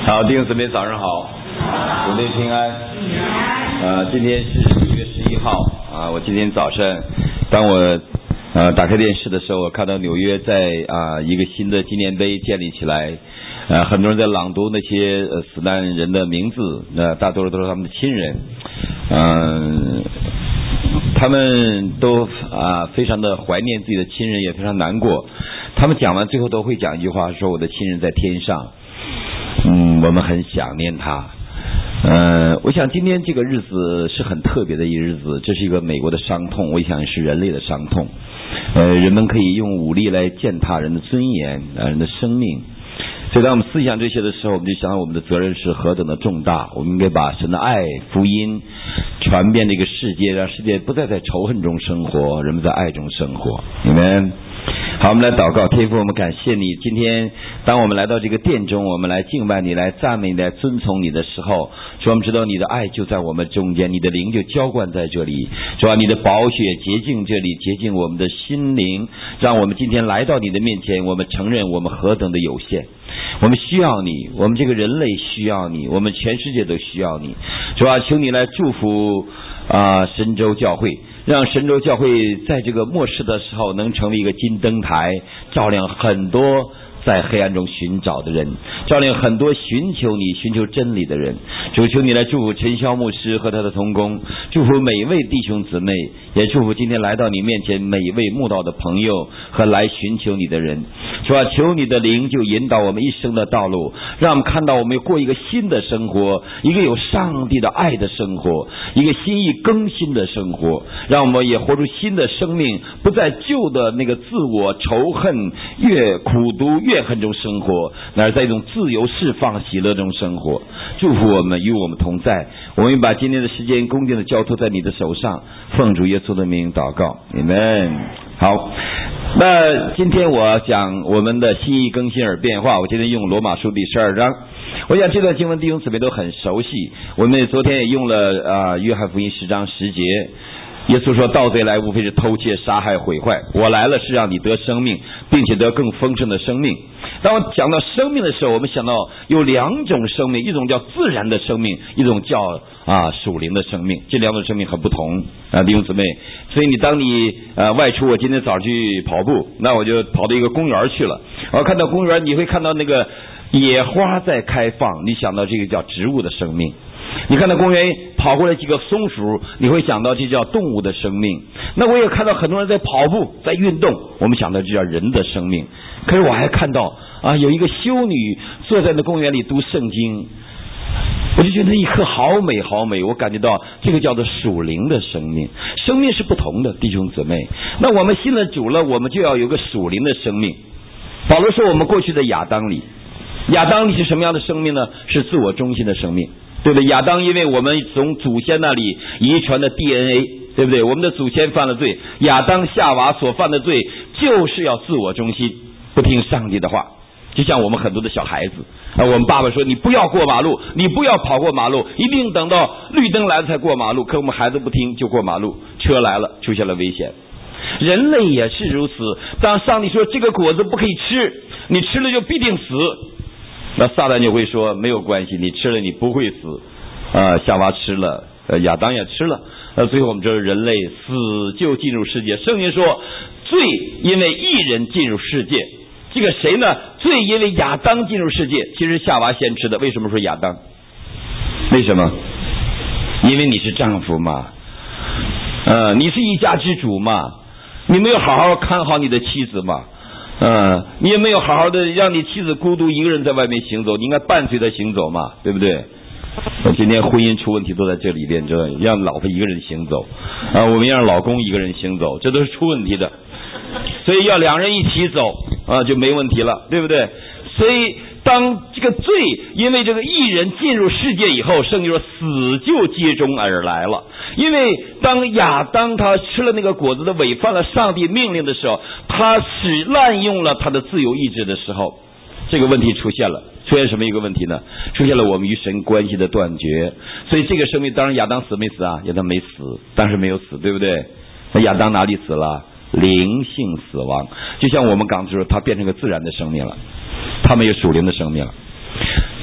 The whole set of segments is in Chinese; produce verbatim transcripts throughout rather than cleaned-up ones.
好，弟兄姊妹早上好，主内平安。呃，今天是九月十一号啊。我今天早上，当我呃打开电视的时候，我看到纽约在啊、呃、一个新的纪念碑建立起来，呃，很多人在朗读那些呃死难人的名字，呃，大多数都是他们的亲人，嗯、呃，他们都啊、呃、非常的怀念自己的亲人，也非常难过。他们讲完最后都会讲一句话，说我的亲人在天上。嗯，我们很想念他。呃，我想今天这个日子是很特别的一日子，这是一个美国的伤痛，我想是人类的伤痛。呃，人们可以用武力来践踏人的尊严，呃，人的生命。所以当我们思想这些的时候，我们就想到我们的责任是何等的重大。我们应该把神的爱福音传遍这个世界，让世界不再在仇恨中生活，人们在爱中生活。你们好，我们来祷告。天父，我们感谢你，今天当我们来到这个殿中，我们来敬拜你，来赞美你，来遵从你的时候，主，我们知道你的爱就在我们中间，你的灵就浇灌在这里，主啊，你的宝血洁净这里，洁净我们的心灵，让我们今天来到你的面前，我们承认我们何等的有限，我们需要你，我们这个人类需要你，我们全世界都需要你。主啊，求你来祝福啊、呃、神州教会，让神州教会在这个末世的时候能成为一个金灯台，照亮很多在黑暗中寻找的人，照亮很多寻求你寻求真理的人。主，求你来祝福陈霄牧师和他的同工，祝福每一位弟兄姊妹，也祝福今天来到你面前每一位慕道的朋友和来寻求你的人。主啊，求你的灵就引导我们一生的道路，让我们看到我们过一个新的生活，一个有上帝的爱的生活，一个心意更新的生活，让我们也活出新的生命，不在旧的那个自我仇恨越苦毒越恨中生活，乃是在一种自由释放喜乐中生活。祝福我们，与我们同在。我们把今天的时间恭敬的交托在你的手上，奉主耶稣的名祷告，阿们。好，那今天我讲我们的心意更新而变化，我今天用罗马书第十二章。我想这段经文弟兄姊妹都很熟悉，我们昨天也用了啊、呃、约翰福音十章十节，耶稣说，盗贼来无非是偷窃杀害毁坏，我来了是让你得生命，并且得更丰盛的生命。当我讲到生命的时候，我们想到有两种生命，一种叫自然的生命，一种叫啊属灵的生命，这两种生命很不同啊，弟兄姊妹。所以你当你呃外出，我今天早上去跑步，那我就跑到一个公园去了，我看到公园，你会看到那个野花在开放，你想到这个叫植物的生命。你看到公园跑过来几个松鼠，你会想到这叫动物的生命。那我也看到很多人在跑步在运动，我们想到这叫人的生命。可是我还看到啊，有一个修女坐在那公园里读圣经，我就觉得那一刻好美好美，我感觉到这个叫做属灵的生命。生命是不同的，弟兄姊妹。那我们信了主了，我们就要有个属灵的生命。保罗说我们过去的亚当里，亚当里是什么样的生命呢？是自我中心的生命，对不对？亚当因为我们从祖先那里遗传的 D N A， 对不对？我们的祖先犯了罪，亚当夏娃所犯的罪就是要自我中心，不听上帝的话。就像我们很多的小孩子啊，我们爸爸说你不要过马路，你不要跑过马路，一定等到绿灯来了才过马路。可我们孩子不听就过马路，车来了出现了危险。人类也是如此，当上帝说这个果子不可以吃，你吃了就必定死，那撒旦就会说没有关系，你吃了你不会死啊。夏娃吃了，呃，亚当也吃了，呃，最后我们知道人类死就进入世界。圣经说罪因为一人进入世界，这个谁呢？罪因为亚当进入世界，其实夏娃先吃的。为什么说亚当？为什么？因为你是丈夫嘛，呃，你是一家之主嘛，你没有好好看好你的妻子嘛，嗯，你也没有好好的让你妻子孤独一个人在外面行走，你应该伴随她行走嘛，对不对？今天婚姻出问题都在这里边，知道让老婆一个人行走啊，我们让老公一个人行走，这都是出问题的。所以要两人一起走啊，就没问题了，对不对？所以当这个罪因为这个一人进入世界以后，圣经说死就接踵而来了。因为当亚当他吃了那个果子的违犯了上帝命令的时候，他使滥用了他的自由意志的时候，这个问题出现了。出现什么一个问题呢？出现了我们与神关系的断绝。所以这个生命，当然亚当死没死啊？亚当没死，但是没有死，对不对？那亚当哪里死了？灵性死亡。就像我们刚才说，他变成个自然的生命了，他没有属灵的生命了。这个世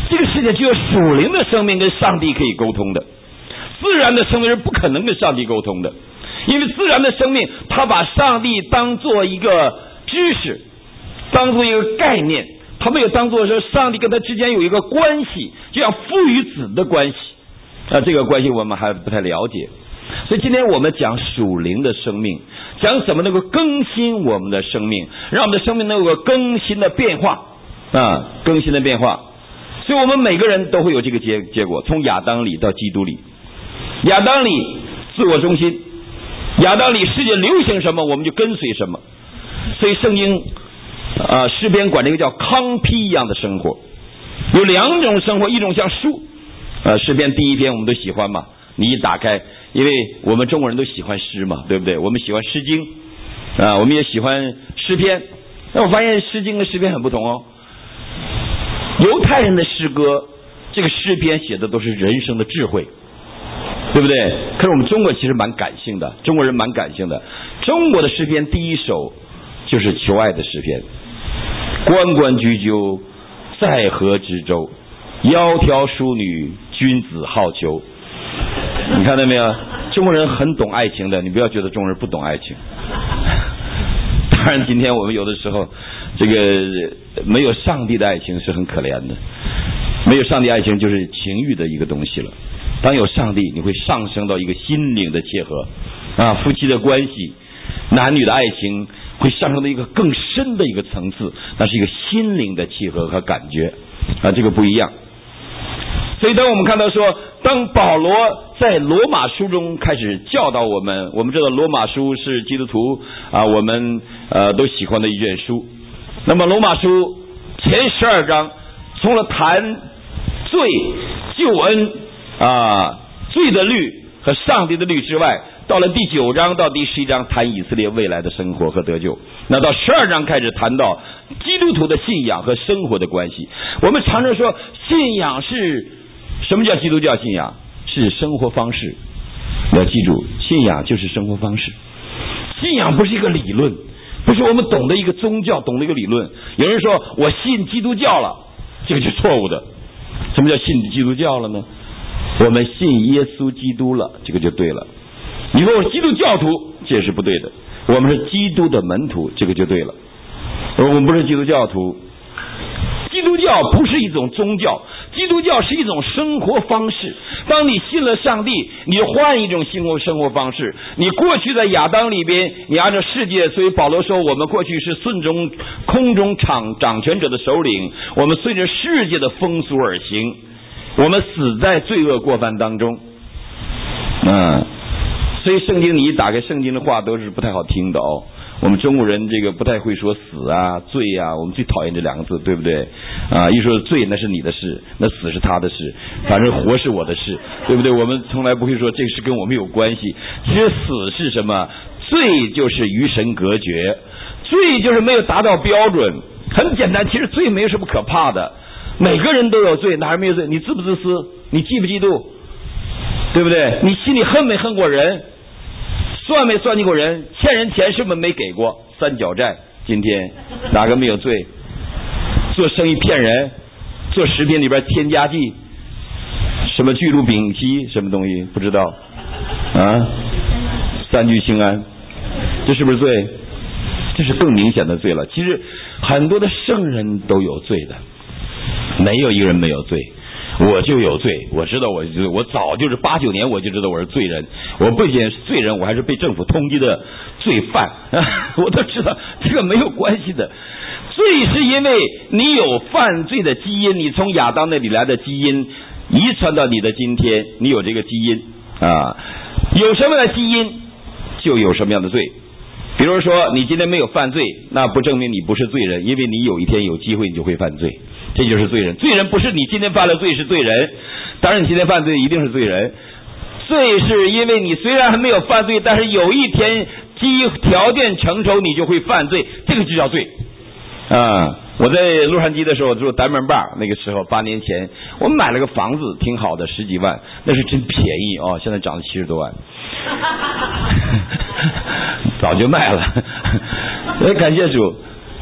世界只有属灵的生命跟上帝可以沟通的，自然的生命是不可能跟上帝沟通的，因为自然的生命它把上帝当做一个知识，当做一个概念，他没有当做说上帝跟他之间有一个关系，就像父与子的关系啊，这个关系我们还不太了解。所以今天我们讲属灵的生命，讲怎么能够更新我们的生命，让我们的生命能够更新的变化啊，更新的变化。所以我们每个人都会有这个结结果，从亚当里到基督里。亚当里自我中心，亚当里世界流行什么我们就跟随什么。所以圣经啊诗篇管这个叫糠秕一样的生活。有两种生活，一种像书啊，诗篇第一篇我们都喜欢嘛，你一打开，因为我们中国人都喜欢诗嘛，对不对？我们喜欢诗经啊，我们也喜欢诗篇。那我发现诗经跟诗篇很不同哦。犹太人的诗歌，这个诗篇写的都是人生的智慧，对不对？可是我们中国其实蛮感性的，中国人蛮感性的。中国的诗篇第一首就是求爱的诗篇，关关雎鸠，在河之洲，窈窕淑女，君子好逑。你看到没有？中国人很懂爱情的，你不要觉得中国人不懂爱情。当然今天我们有的时候这个没有上帝的爱情是很可怜的，没有上帝爱情就是情欲的一个东西了。当有上帝，你会上升到一个心灵的切合啊，夫妻的关系，男女的爱情会上升到一个更深的一个层次，那是一个心灵的契合和感觉啊，这个不一样。所以当我们看到说，当保罗在罗马书中开始教导我们，我们知道罗马书是基督徒啊，我们呃都喜欢的一卷书。那么罗马书前十二章除了谈罪、救恩啊、罪的律和上帝的律之外，到了第九章到第十一章谈以色列未来的生活和得救。那到十二章开始谈到基督徒的信仰和生活的关系。我们常常说信仰是什么？叫基督教信仰是生活方式。你要记住，信仰就是生活方式。信仰不是一个理论，不是我们懂得一个宗教，懂得一个理论。有人说我信基督教了，这个是错误的。什么叫信基督教了呢？我们信耶稣基督了，这个就对了。你说我是基督教徒，这也是不对的。我们是基督的门徒，这个就对了。我们不是基督教徒。基督教不是一种宗教，基督教是一种生活方式。当你信了上帝，你换一种生活生活方式。你过去在亚当里边，你按照世界，所以保罗说我们过去是顺从空中掌掌权者的首领，我们随着世界的风俗而行，我们死在罪恶过犯当中。嗯，所以圣经你一打开圣经的话都是不太好听的哦。我们中国人这个不太会说死啊、罪啊，我们最讨厌这两个字，对不对？啊，一说罪那是你的事，那死是他的事，反正活是我的事，对不对？我们从来不会说这个事跟我们有关系。其实死是什么？罪就是与神隔绝，罪就是没有达到标准。很简单，其实罪没有什么可怕的，每个人都有罪，哪还没有罪？你自不自私？你嫉不嫉妒？对不对？你心里恨没恨过人？算没算计过人？欠人钱是不是没给过？三角债，今天哪个没有罪？做生意骗人，做食品里边添加剂，什么聚氯丙烯什么东西不知道啊？三聚氰胺，这是不是罪？这是更明显的罪了。其实很多的圣人都有罪的，没有一个人没有罪。我就有罪，我知道我我早就是八九年我就知道我是罪人，我不仅是罪人，我还是被政府通缉的罪犯，我都知道这个没有关系的。罪是因为你有犯罪的基因，你从亚当那里来的基因遗传到你的今天，你有这个基因啊，有什么样的基因就有什么样的罪。比如说你今天没有犯罪，那不证明你不是罪人，因为你有一天有机会你就会犯罪，这就是罪人。罪人不是你今天犯了罪是罪人，当然你今天犯罪一定是罪人。罪是因为你虽然还没有犯罪，但是有一天基条件成熟你就会犯罪，这个就叫罪啊！我在洛杉矶的时候住单门坝，那个时候八年前我们买了个房子挺好的，十几万，那是真便宜哦，现在涨了七十多万早就卖了感谢主。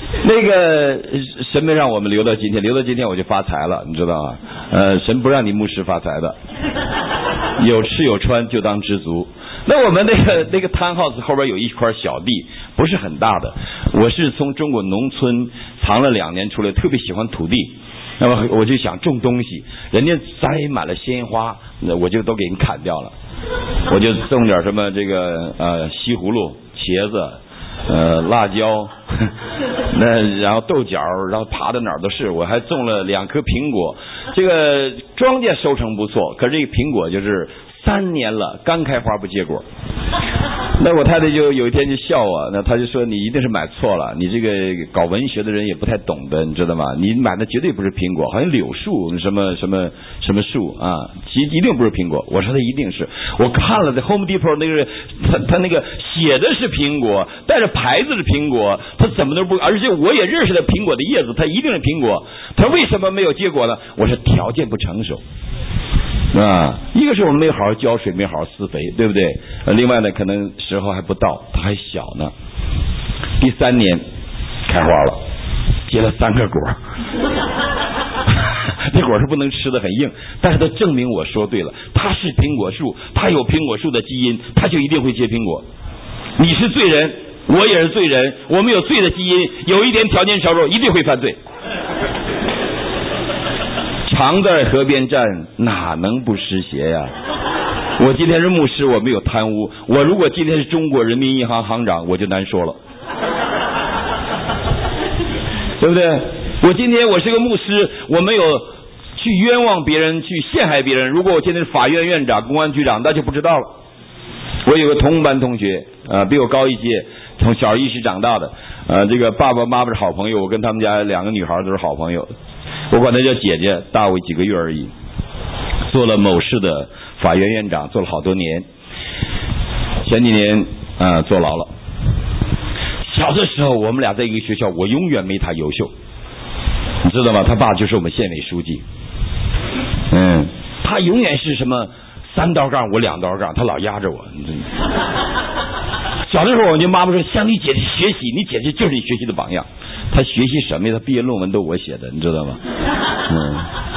那个神没让我们留到今天，留到今天我就发财了，你知道吗？呃，神不让你牧师发财的，有吃有穿就当知足。那我们那个那个摊 house 后边有一块小地，不是很大的。我是从中国农村藏了两年出来，特别喜欢土地。那么我就想种东西，人家栽满了鲜花，那我就都给人砍掉了。我就种点什么这个呃西葫芦、茄子、呃辣椒，那然后豆角，然后爬到哪儿都是。我还种了两颗苹果，这个庄稼收成不错，可是这个苹果就是三年了，刚开花不结果。那我太太就有一天就笑我，那她就说你一定是买错了，你这个搞文学的人也不太懂的，你知道吗？你买的绝对不是苹果，好像柳树什么什么什么树啊，其一定不是苹果。我说它一定是，我看了在 Home Depot 那个他他那个写的是苹果，带着牌子是苹果，他怎么都不，而且我也认识了苹果的叶子，它一定是苹果。他为什么没有结果呢？我说条件不成熟。啊，一个是我们没有好好浇水，没好好施肥，对不对？呃，另外呢，可能时候还不到，它还小呢。第三年开花了，结了三个果，那果是不能吃的，很硬，但是它证明我说对了，它是苹果树，它有苹果树的基因，它就一定会结苹果。你是罪人，我也是罪人，我们有罪的基因，有一点条件少数，一定会犯罪。常在河边站，哪能不湿鞋呀？我今天是牧师，我没有贪污。我如果今天是中国人民银行行长，我就难说了，对不对？我今天我是个牧师，我没有去冤枉别人，去陷害别人。如果我今天是法院院长、公安局长，那就不知道了。我有个同班同学，呃，比我高一届，从小一起长大的，呃，这个爸爸妈妈是好朋友，我跟他们家两个女孩都是好朋友。我管她叫姐姐，大我几个月而已。做了某市的法院院长，做了好多年。前几年啊、呃、坐牢了。小的时候我们俩在一个学校，我永远没他优秀，你知道吗？他爸就是我们县委书记。嗯，他永远是什么三道杠，我两道杠，他老压着我。小的时候我就妈妈说向你姐姐学习，你姐姐就是你学习的榜样。他学习什么呀？他毕业论文都我写的，你知道吗？嗯，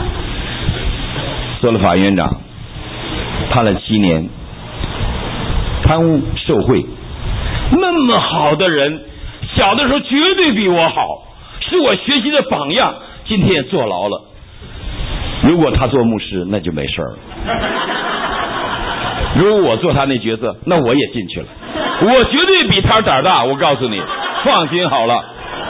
做了法院长，判了七年，贪污受贿，那么好的人，小的时候绝对比我好，是我学习的榜样，今天也坐牢了。如果他做牧师，那就没事了。如果我做他那角色，那我也进去了。我绝对比他胆大，我告诉你，放心好了。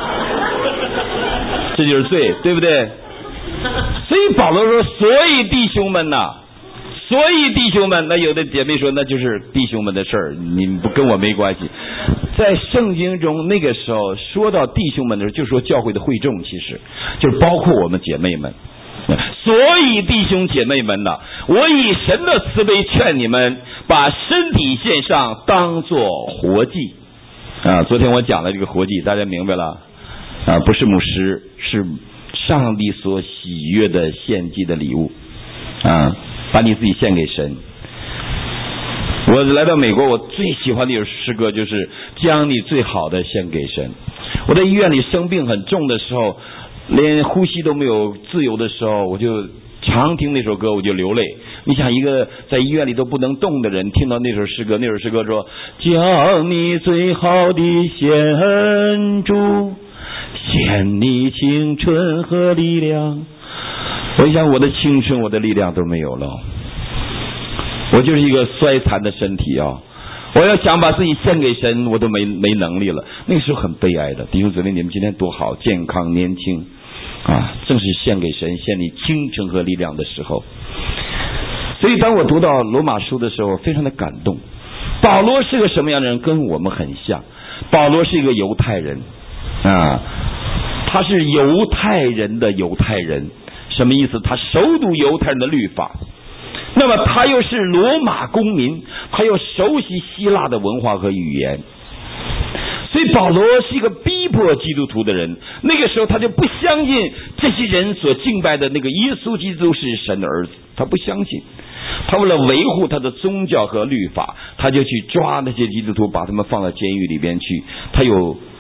这就是罪，对不对？所以保罗说，所以弟兄们呐，所以弟兄们，那有的姐妹说那就是弟兄们的事儿，你不跟我没关系。在圣经中那个时候说到弟兄们的时候，就说教会的会众，其实就是包括我们姐妹们。所以弟兄姐妹们呐，我以神的慈悲劝你们，把身体献上，当作活祭啊。昨天我讲了这个活祭，大家明白了啊？不是牧师，是上帝所喜悦的献祭的礼物啊，把你自己献给神。我来到美国，我最喜欢的一首诗歌就是将你最好的献给神。我在医院里生病很重的时候，连呼吸都没有自由的时候，我就常听那首歌，我就流泪。你想一个在医院里都不能动的人，听到那首诗歌，那首诗歌说将你最好的献主，献你青春和力量。我想我的青春我的力量都没有了，我就是一个衰残的身体啊！我要想把自己献给神，我都没没能力了。那个时候很悲哀的。弟兄姊妹，你们今天多好，健康年轻啊，正是献给神，献你青春和力量的时候。所以当我读到罗马书的时候，非常的感动。保罗是个什么样的人？跟我们很像。保罗是一个犹太人啊，他是犹太人的犹太人，什么意思？他熟读犹太人的律法。那么他又是罗马公民，他又熟悉希腊的文化和语言，所以保罗是一个逼迫基督徒的人。那个时候他就不相信这些人所敬拜的那个耶稣基督是神的儿子，他不相信。他为了维护他的宗教和律法，他就去抓那些基督徒，把他们放到监狱里边去。他有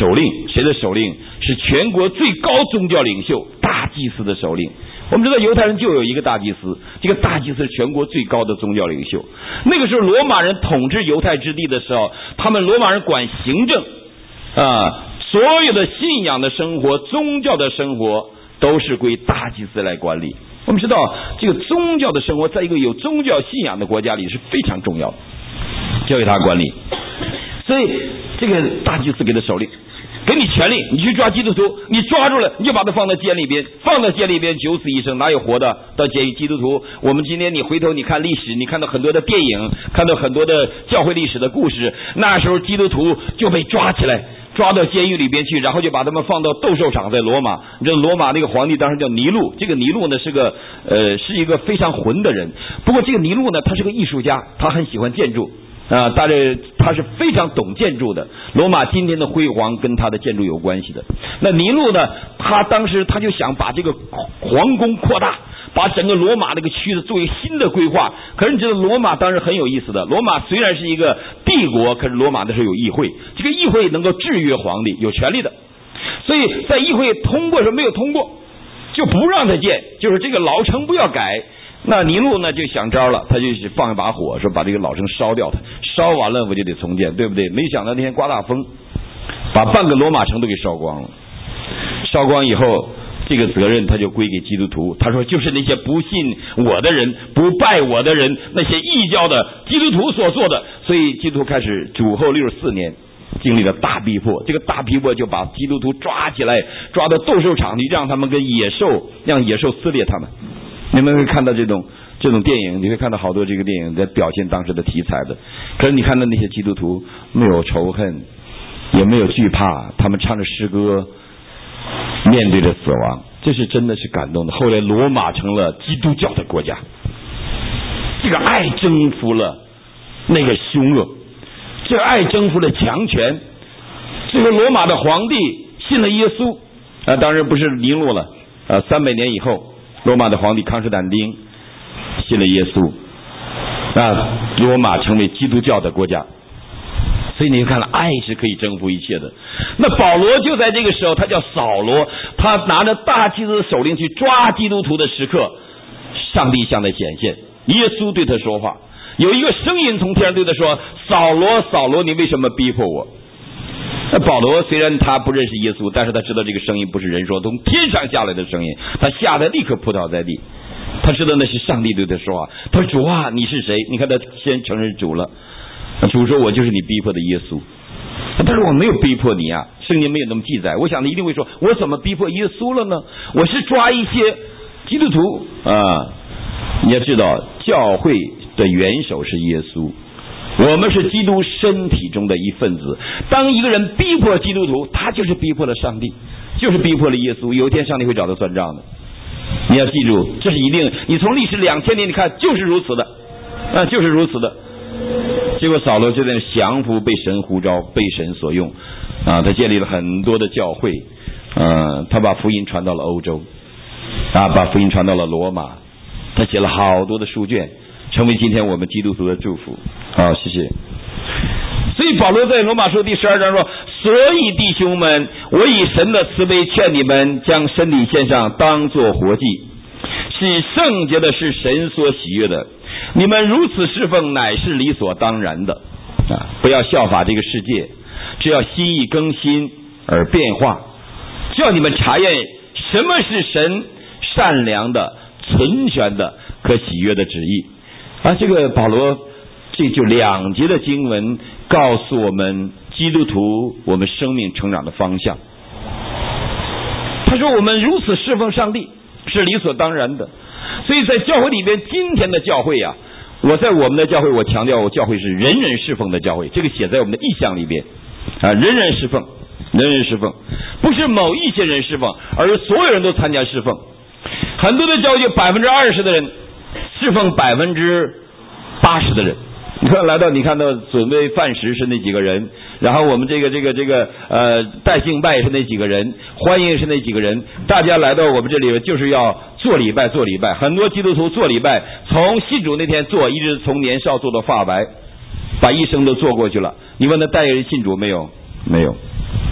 首领，谁的首领？是全国最高宗教领袖大祭司的首领。我们知道犹太人就有一个大祭司，这个大祭司是全国最高的宗教领袖。那个时候罗马人统治犹太之地的时候，他们罗马人管行政啊，所有的信仰的生活、宗教的生活都是归大祭司来管理。我们知道这个宗教的生活在一个有宗教信仰的国家里是非常重要的，交给他管理。所以这个大祭司给他首领，给你权利，你去抓基督徒，你抓住了你就把他放到监里边，放到监里边九死一生，哪有活的到监狱？基督徒，我们今天你回头你看历史，你看到很多的电影，看到很多的教会历史的故事，那时候基督徒就被抓起来，抓到监狱里边去，然后就把他们放到斗兽场。在罗马，你知道罗马那个皇帝当时叫尼禄，这个尼禄呢是个呃是一个非常混的人，不过这个尼禄呢他是个艺术家，他很喜欢建筑啊，但是他是非常懂建筑的。罗马今天的辉煌跟他的建筑有关系的。那尼禄呢，他当时他就想把这个皇宫扩大，把整个罗马这个区域作为新的规划。可是你知道罗马当时很有意思的，罗马虽然是一个帝国，可是罗马的时候有议会，这个议会能够制约皇帝，有权力的。所以在议会通过时没有通过，就不让他建，就是这个老城不要改。那尼禄呢就想招了，他就放一把火，说把这个老城烧掉它，烧完了我就得重建，对不对？没想到那天刮大风，把半个罗马城都给烧光了。烧光以后，这个责任他就归给基督徒。他说就是那些不信我的人，不拜我的人，那些异教的基督徒所做的。所以基督徒开始主后六十四年经历了大逼迫，这个大逼迫就把基督徒抓起来，抓到斗兽场里，让他们跟野兽，让野兽撕裂他们。你们会看到这种这种电影，你会看到好多这个电影在表现当时的题材的。可是你看到那些基督徒没有仇恨，也没有惧怕，他们唱着诗歌，面对着死亡，这是真的是感动的。后来罗马成了基督教的国家，这个爱征服了那个凶恶，这个爱征服了强权。这个罗马的皇帝信了耶稣啊，当然不是尼禄了啊，三百年以后。罗马的皇帝康斯坦丁信了耶稣，那罗马成为基督教的国家。所以你就看了，爱是可以征服一切的。那保罗就在这个时候，他叫扫罗，他拿着大祭司的手令去抓基督徒的时刻，上帝向他显现，耶稣对他说话，有一个声音从天上对他说：扫罗扫罗，你为什么逼迫我？那保罗虽然他不认识耶稣，但是他知道这个声音不是人说，从天上下来的声音，他吓得立刻扑倒在地。他知道那是上帝对他说话，他说主啊，你是谁？你看他先承认主了，主说我就是你逼迫的耶稣。他说我没有逼迫你啊，圣经没有那么记载。我想他一定会说，我怎么逼迫耶稣了呢？我是抓一些基督徒啊。你要知道教会的元首是耶稣，我们是基督身体中的一份子。当一个人逼迫基督徒，他就是逼迫了上帝，就是逼迫了耶稣。有一天上帝会找他算账的，你要记住，这是一定。你从历史两千年你看，就是如此的啊，就是如此的。结果扫罗就在降服，被神呼召，被神所用啊，他建立了很多的教会，嗯、啊，他把福音传到了欧洲啊，把福音传到了罗马，他写了好多的书卷，成为今天我们基督徒的祝福。好，谢谢。所以保罗在罗马书第十二章说：所以弟兄们，我以神的慈悲劝你们，将身体献上，当作活祭，是圣洁的，是神所喜悦的。你们如此侍奉，乃是理所当然的啊！不要效法这个世界，只要心意更新而变化，叫你们查验什么是神善良的、纯全的、可喜悦的旨意啊！这个保罗这就两节的经文告诉我们基督徒我们生命成长的方向。他说我们如此侍奉上帝是理所当然的。所以在教会里边，今天的教会啊，我在我们的教会，我强调我教会是人人侍奉的教会，这个写在我们的意象里边啊，人人侍奉，人人侍奉，不是某一些人侍奉，而是所有人都参加侍奉。很多的教会就百分之二十的人侍奉百分之八十的人。你看来到，你看到准备饭食是那几个人，然后我们这个这个这个呃带敬拜是那几个人，欢迎是那几个人，大家来到我们这里就是要做礼拜做礼拜。很多基督徒做礼拜，从信主那天做，一直从年少做到发白，把一生都做过去了。你问他带人信主没有？没有。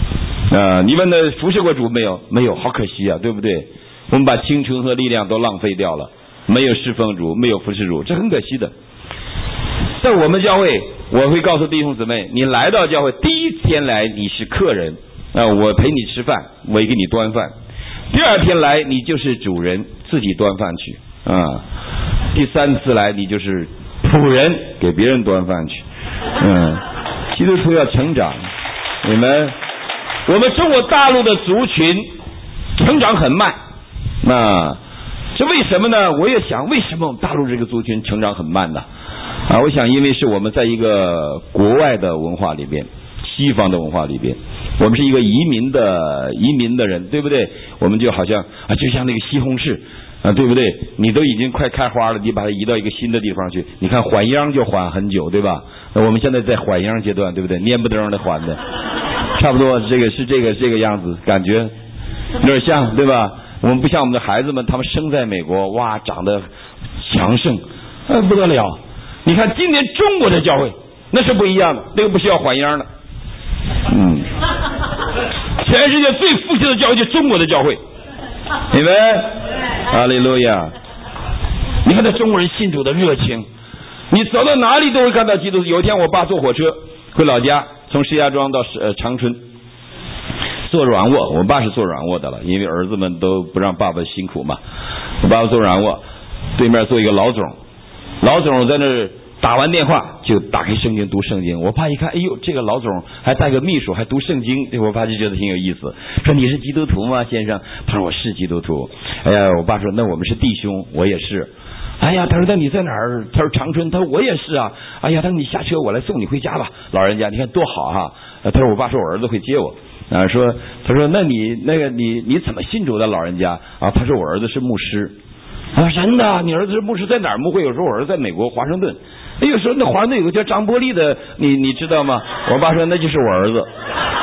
啊，你问他服侍过主没有？没有，好可惜啊，对不对？我们把青春和力量都浪费掉了，没有侍奉主，没有服侍主，这很可惜的。在我们教会，我会告诉弟兄姊妹，你来到教会第一天来你是客人啊，我陪你吃饭，我也给你端饭。第二天来你就是主人，自己端饭去啊。第三次来你就是仆人，给别人端饭去。嗯，基督徒要成长。你们，我们中国大陆的族群成长很慢，那这为什么呢？我也想，为什么我们大陆这个族群成长很慢呢？啊，我想因为是我们在一个国外的文化里边，西方的文化里边，我们是一个移民的移民的人，对不对？我们就好像啊，就像那个西红柿啊，对不对？你都已经快开花了，你把它移到一个新的地方去，你看缓秧就缓很久，对吧？那我们现在在缓秧阶段，对不对？蔫不登的缓的，差不多这个是这个这个样子，感觉有点像，对吧？我们不像我们的孩子们，他们生在美国，哇，长得强盛，呃，不得了。你看今年中国的教会那是不一样的，那个不需要缓秧的。嗯，全世界最复兴的教会就是中国的教会，你们，哈利路亚！你看这中国人信主的热情，你走到哪里都会看到基督徒。有一天我爸坐火车回老家，从石家庄到呃长春，坐软卧，我爸是坐软卧的了，因为儿子们都不让爸爸辛苦嘛。我爸爸坐软卧，对面坐一个老总，老总在那儿打完电话就打开圣经读圣经。我爸一看，哎呦，这个老总还带个秘书还读圣经，我爸就觉得挺有意思，说你是基督徒吗先生？他说我是基督徒。哎呀，我爸说那我们是弟兄，我也是。哎呀，他说那你在哪儿？他说长春。他说我也是啊。哎呀，他说你下车我来送你回家吧，老人家你看多好哈。他说我爸说我儿子会接我啊，说他说那你那个你你怎么信主的老人家啊？他说我儿子是牧师。啊，真的？你儿子是牧师，在哪儿牧会？有时候我儿子在美国华盛顿。哎呦，说那华盛顿有个叫张伯利的，你你知道吗？我爸说那就是我儿子。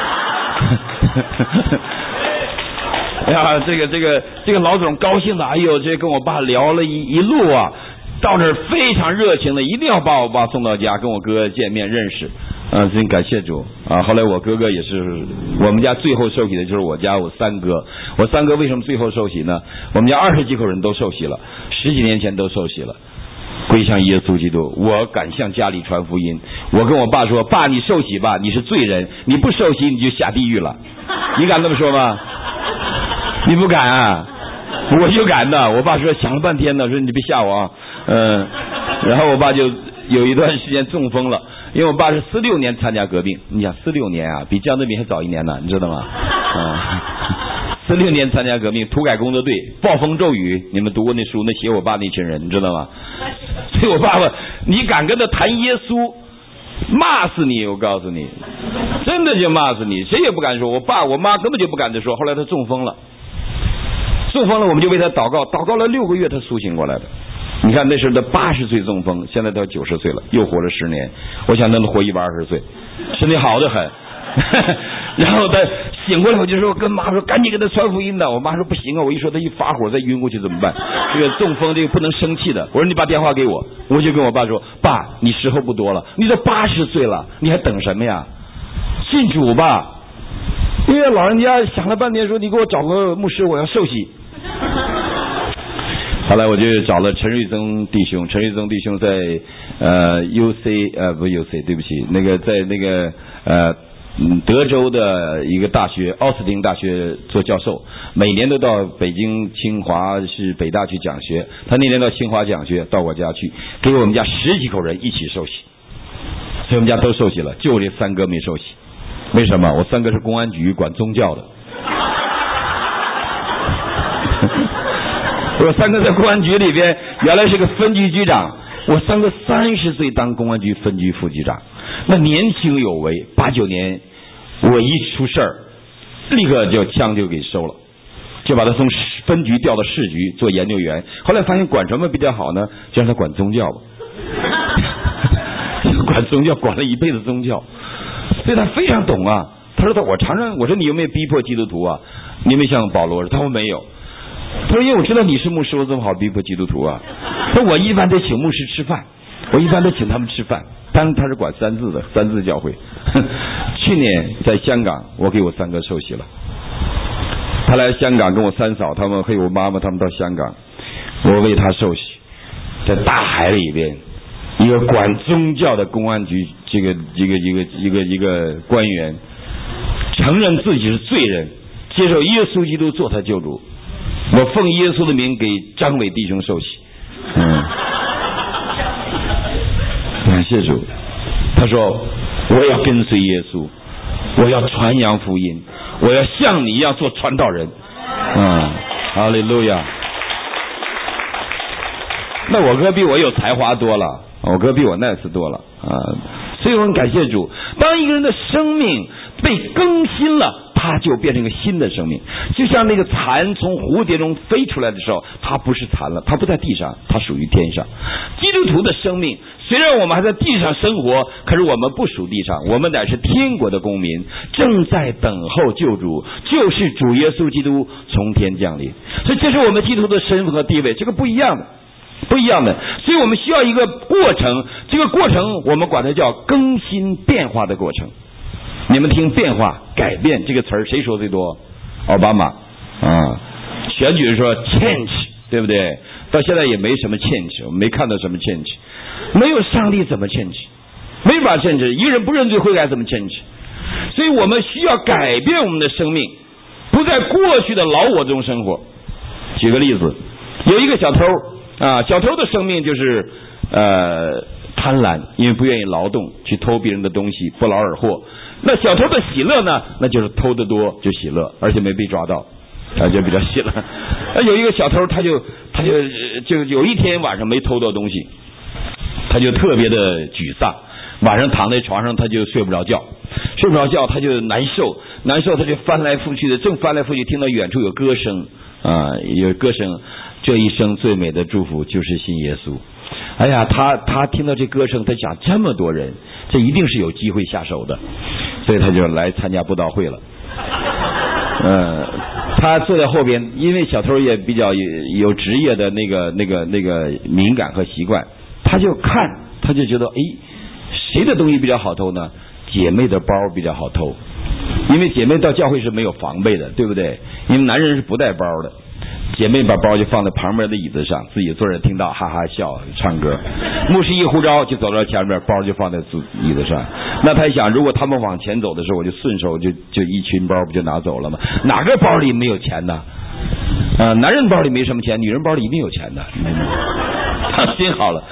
哎呀，这个这个这个老总高兴的，哎呦，这跟我爸聊了一一路啊，到这儿非常热情的，一定要把我爸送到家，跟我哥见面认识。啊，真感谢主啊！后来我哥哥也是，我们家最后受洗的就是我家我三哥。我三哥为什么最后受洗呢？我们家二十几口人都受洗了，十几年前都受洗了，归向耶稣基督。我敢向家里传福音。我跟我爸说：“爸，你受洗吧，你是罪人，你不受洗你就下地狱了。”你敢这么说吗？你不敢啊？我就敢的。我爸说想了半天呢，说你别吓我啊。嗯，然后我爸就有一段时间中风了。因为我爸是四六年参加革命，你想四六年啊，比江泽民还早一年呢，你知道吗？啊，四六年参加革命，土改工作队，暴风骤雨，你们读过那书？那写我爸那群人，你知道吗？所以我爸爸，你敢跟他谈耶稣，骂死你！我告诉你，真的就骂死你，谁也不敢说。我爸我妈根本就不敢再说。后来他中风了，中风了，我们就为他祷告，祷告了六个月，他苏醒过来的。你看那时候他八十岁中风，现在到九十岁了，又活了十年。我想他能活一百二十岁，身体好得很。然后他醒过来，我就说跟妈说赶紧给他传福音的。我妈说不行啊，我一说他一发火再晕过去怎么办？这个中风这个不能生气的。我说你把电话给我，我就跟我爸说，爸，你时候不多了，你都八十岁了，你还等什么呀？信主吧。因为老人家想了半天说，你给我找个牧师，我要受洗。后来我就找了陈瑞增弟兄，陈瑞增弟兄在呃 U C 呃不 U C 对不起，那个在那个呃德州的一个大学奥斯汀大学做教授，每年都到北京清华是北大去讲学。他那年到清华讲学，到我家去，给我们家十几口人一起受洗，所以我们家都受洗了，就我这三哥没受洗。为什么？我三哥是公安局管宗教的。我三哥在公安局里边原来是个分局局长，我三哥三十岁当公安局分局副局长，那年轻有为。八九年我一出事儿，立刻就枪就给收了，就把他从分局调到市局做研究员。后来发现管什么比较好呢？就让他管宗教吧。管宗教，管了一辈子宗教，所以他非常懂啊。他说他我常常我说你有没有逼迫基督徒啊？你有没有像保罗？他说没有。他说因为我知道你是牧师，我怎么好逼迫基督徒啊？他说我一般得请牧师吃饭，我一般都请他们吃饭。当然他是管三字的，三字教会， 去年在香港，我给我三哥受洗了。他来香港跟我三嫂他们还有我妈妈他们到香港，我为他受洗，在大海里边，一个管宗教的公安局这个一个一个一个一个官员承认自己是罪人，接受耶稣基督做他救主。我奉耶稣的名给张伟弟兄受洗。嗯，感谢主。他说我要跟随耶稣，我要传扬福音，我要像你一样做传道人。嗯，哈利路亚。那我哥比我有才华多了，我哥比我 nice 多了啊，所以我很感谢主。当一个人的生命被更新了，他就变成一个新的生命。就像那个蚕从蝴蝶中飞出来的时候，它不是蚕了，它不在地上，它属于天上。基督徒的生命虽然我们还在地上生活，可是我们不属地上，我们乃是天国的公民，正在等候救主，就是主耶稣基督从天降临。所以这是我们基督徒的身份和地位，这个不一样的不一样的。所以我们需要一个过程，这个过程我们管它叫更新变化的过程。你们听变化改变这个词儿谁说最多？奥巴马啊，选举说 change， 对不对？到现在也没什么 change， 我们没看到什么 change， 没有上帝怎么 change， 没法 change， 一个人不认罪悔改怎么 change？ 所以我们需要改变我们的生命，不在过去的老我中生活。举个例子，有一个小偷啊，小偷的生命就是呃贪婪，因为不愿意劳动，去偷别人的东西，不劳而获。那小偷的喜乐呢？那就是偷得多就喜乐，而且没被抓到，他就比较喜乐。那有一个小偷，他就他就就有一天晚上没偷到东西，他就特别的沮丧，晚上躺在床上他就睡不着觉，睡不着觉他就难受，难受他就翻来覆去的，正翻来覆去听到远处有歌声啊，有歌声，这一生最美的祝福就是信耶稣。哎呀，他他听到这歌声，他想这么多人，这一定是有机会下手的，所以他就来参加布道会了。嗯，他坐在后边，因为小偷也比较有有职业的那个那个那个敏感和习惯，他就看，他就觉得，哎，谁的东西比较好偷呢？姐妹的包比较好偷，因为姐妹到教会是没有防备的，对不对？因为男人是不带包的。姐妹把包就放在旁边的椅子上，自己坐着听到哈哈笑唱歌，牧师一呼召就走到前面，包就放在椅子上。那他想，如果他们往前走的时候，我就顺手就就一群包不就拿走了吗？哪个包里没有钱呢？啊，男人包里没什么钱，女人包里一定有钱的。他心好了，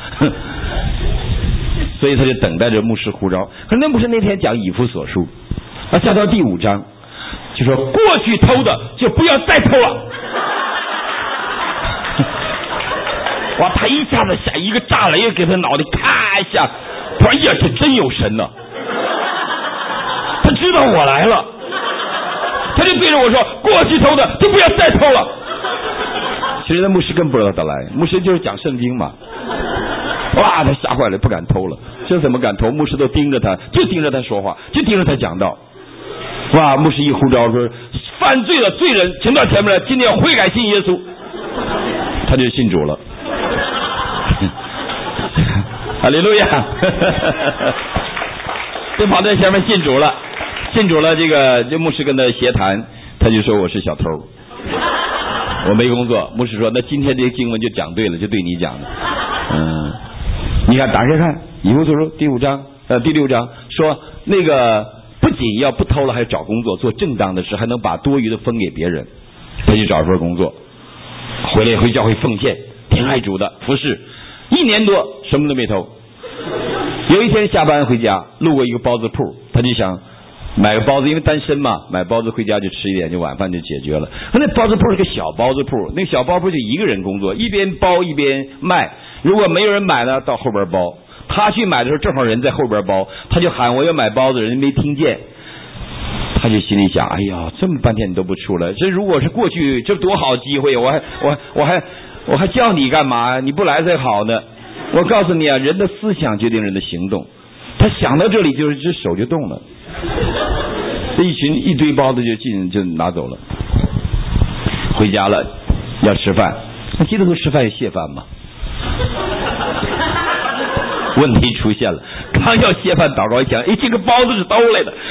所以他就等待着牧师呼召。可是那牧师那天讲以弗所书啊，下到第五章就说，过去偷的就不要再偷了。哇！他一下子像一个炸雷给他脑袋咔一下，他说：“哎呀，这真有神呐！”他知道我来了，他就对着我说：“过去偷的就不要再偷了。”其实那牧师根本不知道他来，牧师就是讲圣经嘛。哇！他吓坏了，不敢偷了。这怎么敢偷？牧师都盯着他，就盯着他说话，就盯着他讲道。哇！牧师一呼召说：“犯罪的罪人，请到前面来，今天要悔改信耶稣。”他就信主了。哈利路亚！就跑在前面信主了，信主了。这个这牧师跟他协谈，他就说我是小偷，我没工作。牧师说，那今天这个经文就讲对了，就对你讲的。嗯，你看打开看，以弗所书第五章呃第六章说，那个不仅要不偷了，还找工作，做正当的事，还能把多余的分给别人。他去找一份工作，回来回教会奉献，挺爱主的，服侍一年多，什么都没偷。有一天下班回家，路过一个包子铺，他就想买个包子，因为单身嘛，买包子回家就吃一点，就晚饭就解决了。那包子铺是个小包子铺，那小包铺就一个人工作，一边包一边卖。如果没有人买呢，到后边包。他去买的时候，正好人在后边包，他就喊我要买包子，人没听见。他就心里想，哎呀，这么半天你都不出来，这如果是过去，这多好机会，我还我我还我还叫你干嘛？你不来才好呢。我告诉你啊，人的思想决定人的行动。他想到这里，就是这手就动了，这一群一堆包子就进就拿走了。回家了，要吃饭。那基督徒吃饭有谢饭吗？问题出现了，刚要谢饭祷告一想，哎，这个包子是偷来的。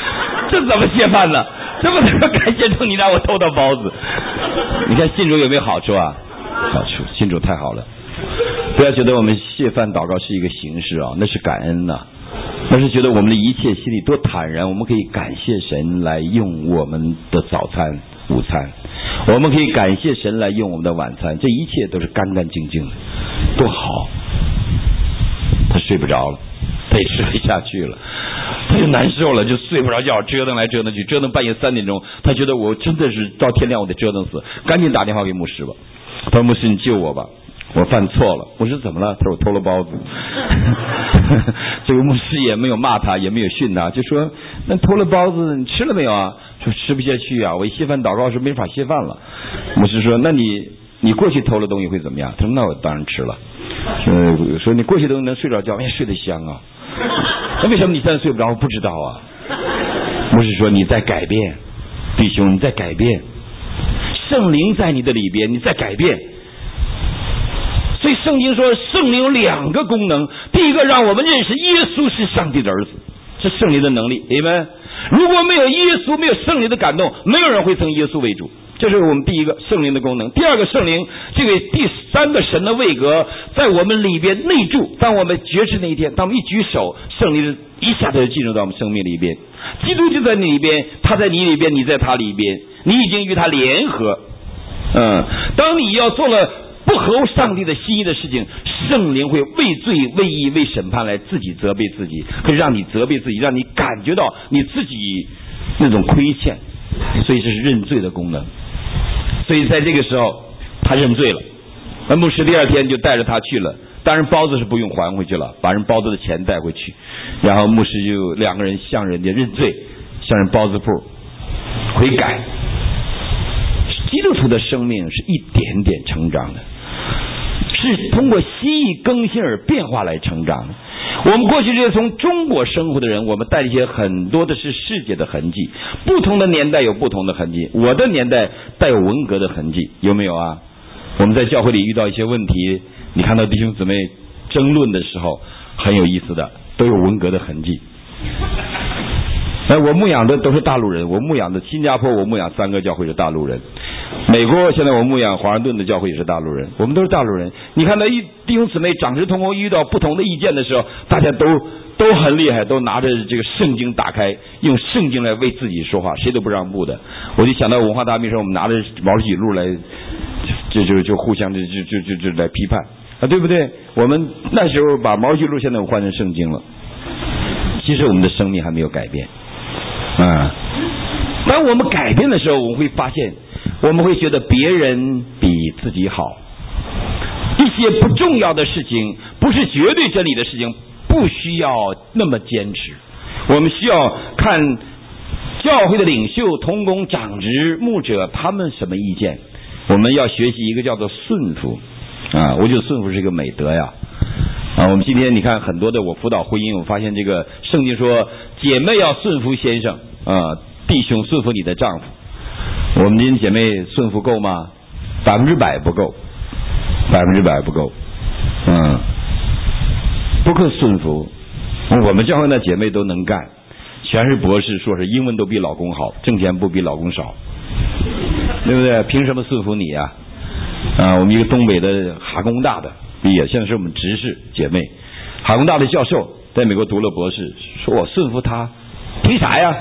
这怎么谢饭呢？这不能感谢主你让我偷到包子。你看信主有没有好处啊？好处，信主太好了。不要觉得我们谢饭祷告是一个形式啊，那是感恩呐、啊，那是觉得我们的一切心里多坦然，我们可以感谢神来用我们的早餐午餐，我们可以感谢神来用我们的晚餐，这一切都是干干净净的，多好。他睡不着了，他也吃不下去了，他就难受了，就睡不着觉，折腾来折腾去，折腾半夜三点钟，他觉得我真的是到天亮我得折腾死，赶紧打电话给牧师吧。他说牧师你救我吧，我犯错了。我说怎么了？他说我偷了包子。这个牧师也没有骂他，也没有训他，就说那偷了包子你吃了没有啊？说吃不下去啊，我一谢饭祷告是没法谢饭了。牧师说那你你过去偷了东西会怎么样？他说那我当然吃了。说说你过去都能睡着觉，哎睡得香啊。那为什么你现在睡不着？我不知道啊。牧师说你在改变，弟兄你在改变，圣灵在你的里边，你在改变。所以圣经说圣灵有两个功能，第一个让我们认识耶稣是上帝的儿子，是圣灵的能力，你们如果没有耶稣，没有圣灵的感动，没有人会称耶稣为主，这是我们第一个圣灵的功能。第二个圣灵，这个第三个神的位格在我们里边内住，当我们觉知那一天，当我们一举手，圣灵一下子就进入到我们生命里边，基督就在你里边，他在你里边，你在他里边，你已经与他联合。嗯，当你要做了不合上帝的心意的事情，圣灵会为罪为义为审判来自己责备自己，可以让你责备自己，让你感觉到你自己那种亏欠，所以这是认罪的功能。所以在这个时候他认罪了，那牧师第二天就带着他去了，当然包子是不用还回去了，把人包子的钱带回去，然后牧师就两个人向人家认罪，向人包子铺悔改。基督徒的生命是一点点成长的，是通过心意更新而变化来成长的。我们过去这些从中国生活的人，我们带一些很多的是世界的痕迹，不同的年代有不同的痕迹。我的年代带有文革的痕迹，有没有啊？我们在教会里遇到一些问题，你看到弟兄姊妹争论的时候很有意思的，都有文革的痕迹。哎，我牧养的都是大陆人，我牧养的新加坡，我牧养三个教会是大陆人，美国现在我牧养华盛顿的教会也是大陆人，我们都是大陆人。你看到一弟兄姊妹长直同工遇到不同的意见的时候，大家都都很厉害，都拿着这个圣经打开，用圣经来为自己说话，谁都不让步的。我就想到文化大革命时候，我们拿着毛主席录来，这就就互相就就就就就来批判啊，对不对？我们那时候把毛主席录现在我换成圣经了，其实我们的生命还没有改变。啊、嗯，当我们改变的时候，我们会发现，我们会觉得别人比自己好。一些不重要的事情，不是绝对真理的事情，不需要那么坚持。我们需要看教会的领袖、同工、长职、牧者他们什么意见。我们要学习一个叫做顺服啊，我觉得顺服是一个美德呀。啊，我们今天你看很多的我辅导婚姻，我发现这个圣经说姐妹要顺服先生啊，弟兄顺服你的丈夫。我们今天姐妹顺服够吗？百分之百不够，百分之百不够，嗯，不够顺服。我们教会的姐妹都能干，全是博士硕士，英文都比老公好，挣钱不比老公少，对不对？凭什么顺服你呀？啊，我们一个东北的哈工大的毕业，现在是我们执事姐妹，哈工大的教授，在美国读了博士，说我顺服他，凭啥呀？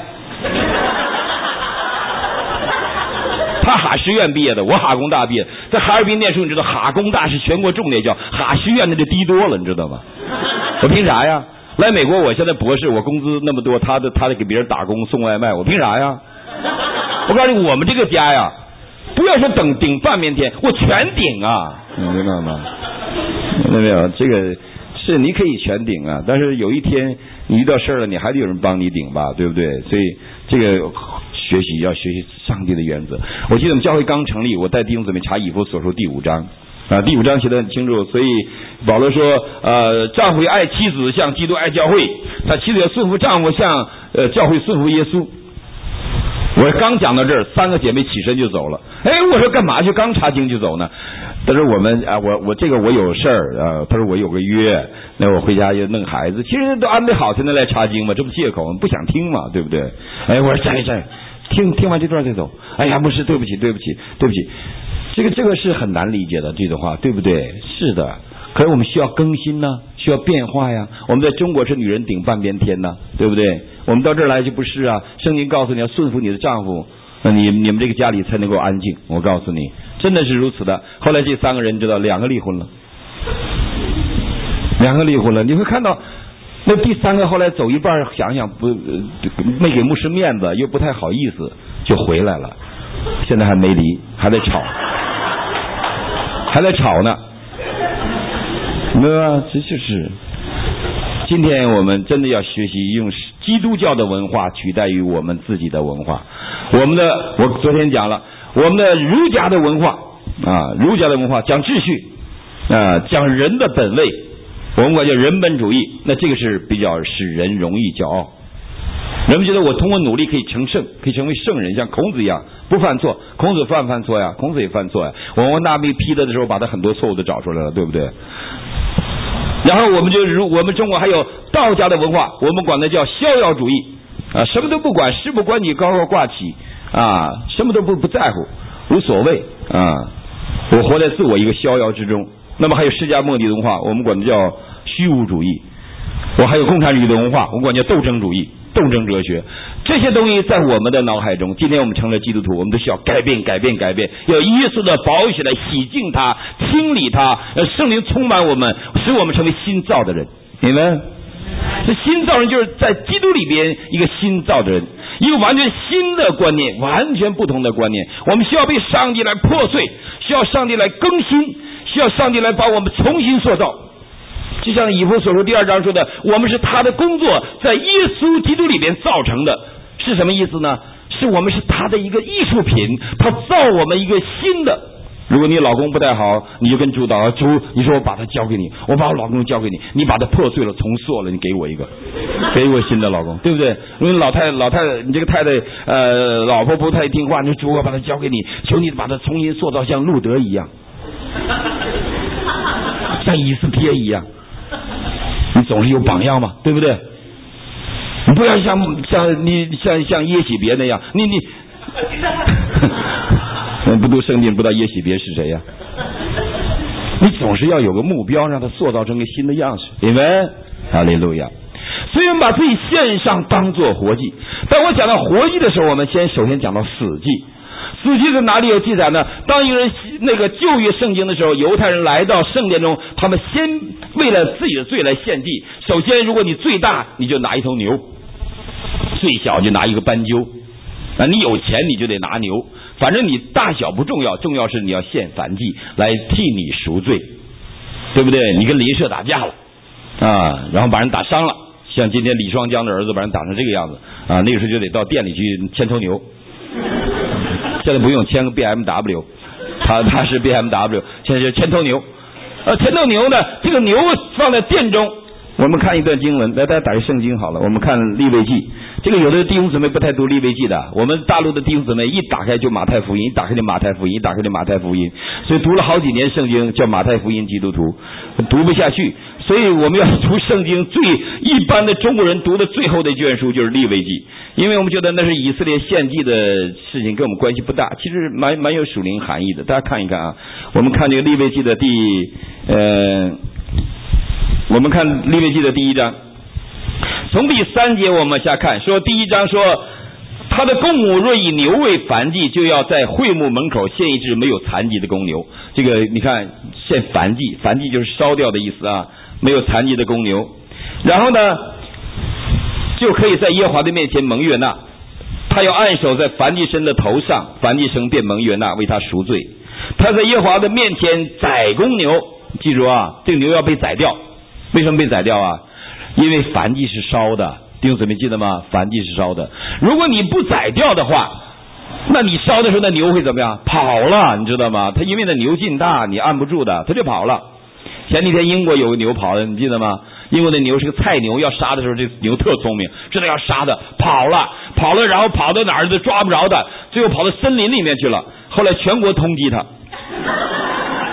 他哈师院毕业的，我哈工大毕业，在哈尔滨念书，你知道哈工大是全国重点校，哈师院那就低多了，你知道吗？我凭啥呀？来美国，我现在博士，我工资那么多，他的他得给别人打工送外卖，我凭啥呀？我告诉你，我们这个家呀，不要说等顶半边天，我全顶啊，你明白吗？明白没有？这个是你可以全顶啊，但是有一天你遇到事儿了，你还得有人帮你顶吧，对不对？所以这个学习要学习上帝的原则。我记得我们教会刚成立，我带弟兄姊妹查以弗所书第五章啊，第五章写得很清楚。所以保罗说，呃，丈夫要爱妻子，像基督爱教会；他妻子要顺服丈夫，像呃教会顺服耶稣。我刚讲到这儿，三个姐妹起身就走了。哎，我说干嘛去？刚查经就走呢？ 他说我们啊，我我这个我有事儿啊，他说我有个约，那我回家又弄孩子，其实都安排好才能来查经嘛，这不借口，不想听嘛，对不对？哎，我说站一站，听听完这段再走。哎呀，牧师，对不起，对不起，对不起，这个这个是很难理解的这种话，对不对？是的，可是我们需要更新呢，需要变化呀。我们在中国是女人顶半边天呢，对不对？我们到这儿来就不是啊，圣经告诉你要顺服你的丈夫。那你你们这个家里才能够安静，我告诉你，真的是如此的。后来这三个人知道，两个离婚了，两个离婚了。你会看到，那第三个后来走一半，想想不没给牧师面子，又不太好意思，就回来了。现在还没离，还在吵，还在吵呢，对吧？这就是。今天我们真的要学习用基督教的文化取代于我们自己的文化。我们的，我昨天讲了，我们的儒家的文化啊，儒家的文化讲秩序啊，讲人的本位，我们管叫人本主义。那这个是比较使人容易骄傲。人们觉得我通过努力可以成圣，可以成为圣人，像孔子一样不犯错。孔子犯不犯错呀？孔子也犯错呀。我们大卫批他的时候，把他很多错误都找出来了，对不对？然后我们就如我们中国还有道家的文化，我们管它叫逍遥主义啊，什么都不管，事不关己高高挂起啊，什么都不不在乎，无所谓啊，我活在自我一个逍遥之中。那么还有释迦牟尼的文化，我们管它叫虚无主义。我还有共产主义的文化，我们管叫斗争主义、斗争哲学。这些东西在我们的脑海中，今天我们成了基督徒，我们都需要改变改变改变，要耶稣的宝血来洗净它，清理它，让圣灵充满我们，使我们成为新造的人。明白？这新造人就是在基督里边一个新造的人，一个完全新的观念，完全不同的观念。我们需要被上帝来破碎，需要上帝来更新，需要上帝来把我们重新塑造。就像以弗所书第二章说的，我们是他的工作，在耶稣基督里边造成的。是什么意思呢？是我们是他的一个艺术品，他造我们一个新的。如果你老公不太好，你就跟主祷告，主，你说我把他交给你，我把我老公交给你，你把他破碎了重塑了，你给我一个，给我新的老公，对不对？如果老太老太太，你这个太太呃老婆不太听话，你说主，我把他交给你，求你把他重新塑造像路德一样，像以斯帖一样。你总是有榜样嘛，对不对？你不要像像你像像耶洗别那样，你你不读圣经不知道耶洗别是谁呀、啊？你总是要有个目标，让他塑造成个新的样式。你们哈利路亚。所以我们把自己献上当作活祭。当我讲到活祭的时候，我们先首先讲到死祭。死祭是哪里有记载呢？当一个人那个旧约圣经的时候，犹太人来到圣殿中，他们先为了自己的罪来献祭。首先，如果你罪大，你就拿一头牛；最小就拿一个斑鸠。啊，你有钱你就得拿牛，反正你大小不重要，重要是你要献燔祭来替你赎罪，对不对？你跟邻舍打架了啊，然后把人打伤了，像今天李双江的儿子把人打成这个样子啊，那个时候就得到店里去牵头牛。现在不用签个 B M W， 他他是 B M W， 现在就牵头牛。呃，牵头牛呢，这个牛放在殿中。我们看一段经文，来大家打开圣经好了，我们看利未记。这个有的弟兄姊妹不太读利未记的，我们大陆的弟兄姊妹一打开就马太福音，一打开就马太福音，一打开就马太福音，所以读了好几年圣经叫马太福音基督徒，读不下去。所以我们要读圣经，最一般的中国人读的最后的卷书就是利未记，因为我们觉得那是以色列献祭的事情，跟我们关系不大，其实蛮蛮有属灵含义的。大家看一看啊，我们看这个利未记的第呃，我们看利未记的第一章，从第三节我们往下看，说第一章说，他的公母若以牛为燔祭，就要在会幕门口献一只没有残疾的公牛。这个你看，献燔祭，燔祭就是烧掉的意思啊，没有残疾的公牛。然后呢，就可以在耶和华的面前蒙悦纳，他要按手在燔祭牲的头上，燔祭牲便蒙悦纳，为他赎罪。他在耶和华的面前宰公牛，记住啊，这个牛要被宰掉。为什么被宰掉啊？因为燔祭是烧的，弟兄姊妹记得吗？燔祭是烧的。如果你不宰掉的话，那你烧的时候那牛会怎么样？跑了，你知道吗？它因为那牛劲大，你按不住的，它就跑了。前几天英国有个牛跑的，你记得吗？英国的牛是个菜牛，要杀的时候这牛特聪明，知道要杀的，跑了跑了，然后跑到哪儿都抓不着的，最后跑到森林里面去了，后来全国通缉他。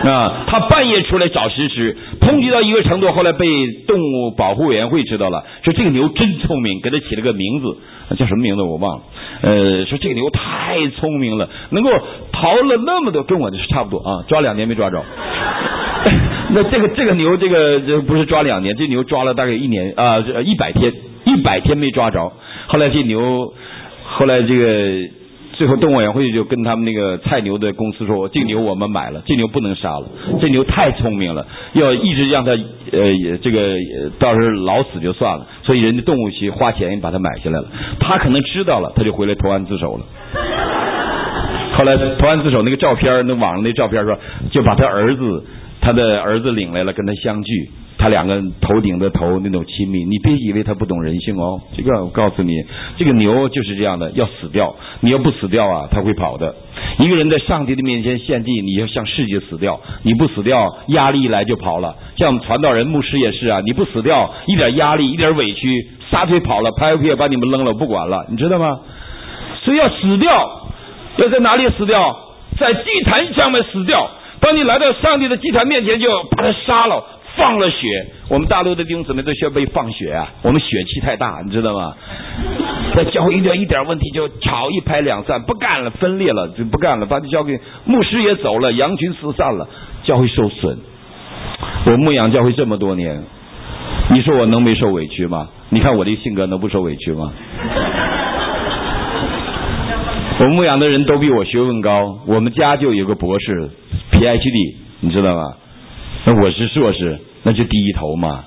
啊，他半夜出来找食吃，通缉到一个程度，后来被动物保护委员会知道了，说这个牛真聪明，给他起了个名字，叫什么名字我忘了。呃，说这个牛太聪明了，能够逃了那么多，跟我的是差不多啊，抓两年没抓着。那这个这个牛，这个这不是抓两年，这牛抓了大概一年啊，一百天，一百天没抓着。后来这牛，后来这个最后动物委员会就跟他们那个菜牛的公司说，这个牛我们买了，这牛不能杀了，这牛太聪明了，要一直让它呃这个到时候老死就算了，所以人家动物局花钱把它买下来了。他可能知道了，他就回来投案自首了。后来投案自首那个照片，那网上那照片说，就把他儿子。他的儿子领来了，跟他相聚，他两个头顶着头那种亲密。你别以为他不懂人性哦，这个我告诉你，这个牛就是这样的，要死掉。你要不死掉啊，他会跑的。一个人在上帝的面前献祭，你要向世界死掉，你不死掉，压力一来就跑了。像我们传道人、牧师也是啊，你不死掉，一点压力、一点委屈，撒腿跑了，拍屁把你们扔了，不管了，你知道吗？所以要死掉，要在哪里死掉？在祭坛上面死掉。当你来到上帝的祭坛面前，就把他杀了，放了血。我们大陆的弟兄姊妹都需要被放血啊，我们血气太大，你知道吗？在教会一点一点问题就吵，一拍两散，不干了，分裂了，就不干了，把这交给牧师也走了，羊群四散了，教会受损。我牧养教会这么多年，你说我能没受委屈吗？你看我这个性格能不受委屈吗？我牧养的人都比我学问高，我们家就有个博士 P H D， 你知道吗？那我是硕士，那就第一头嘛。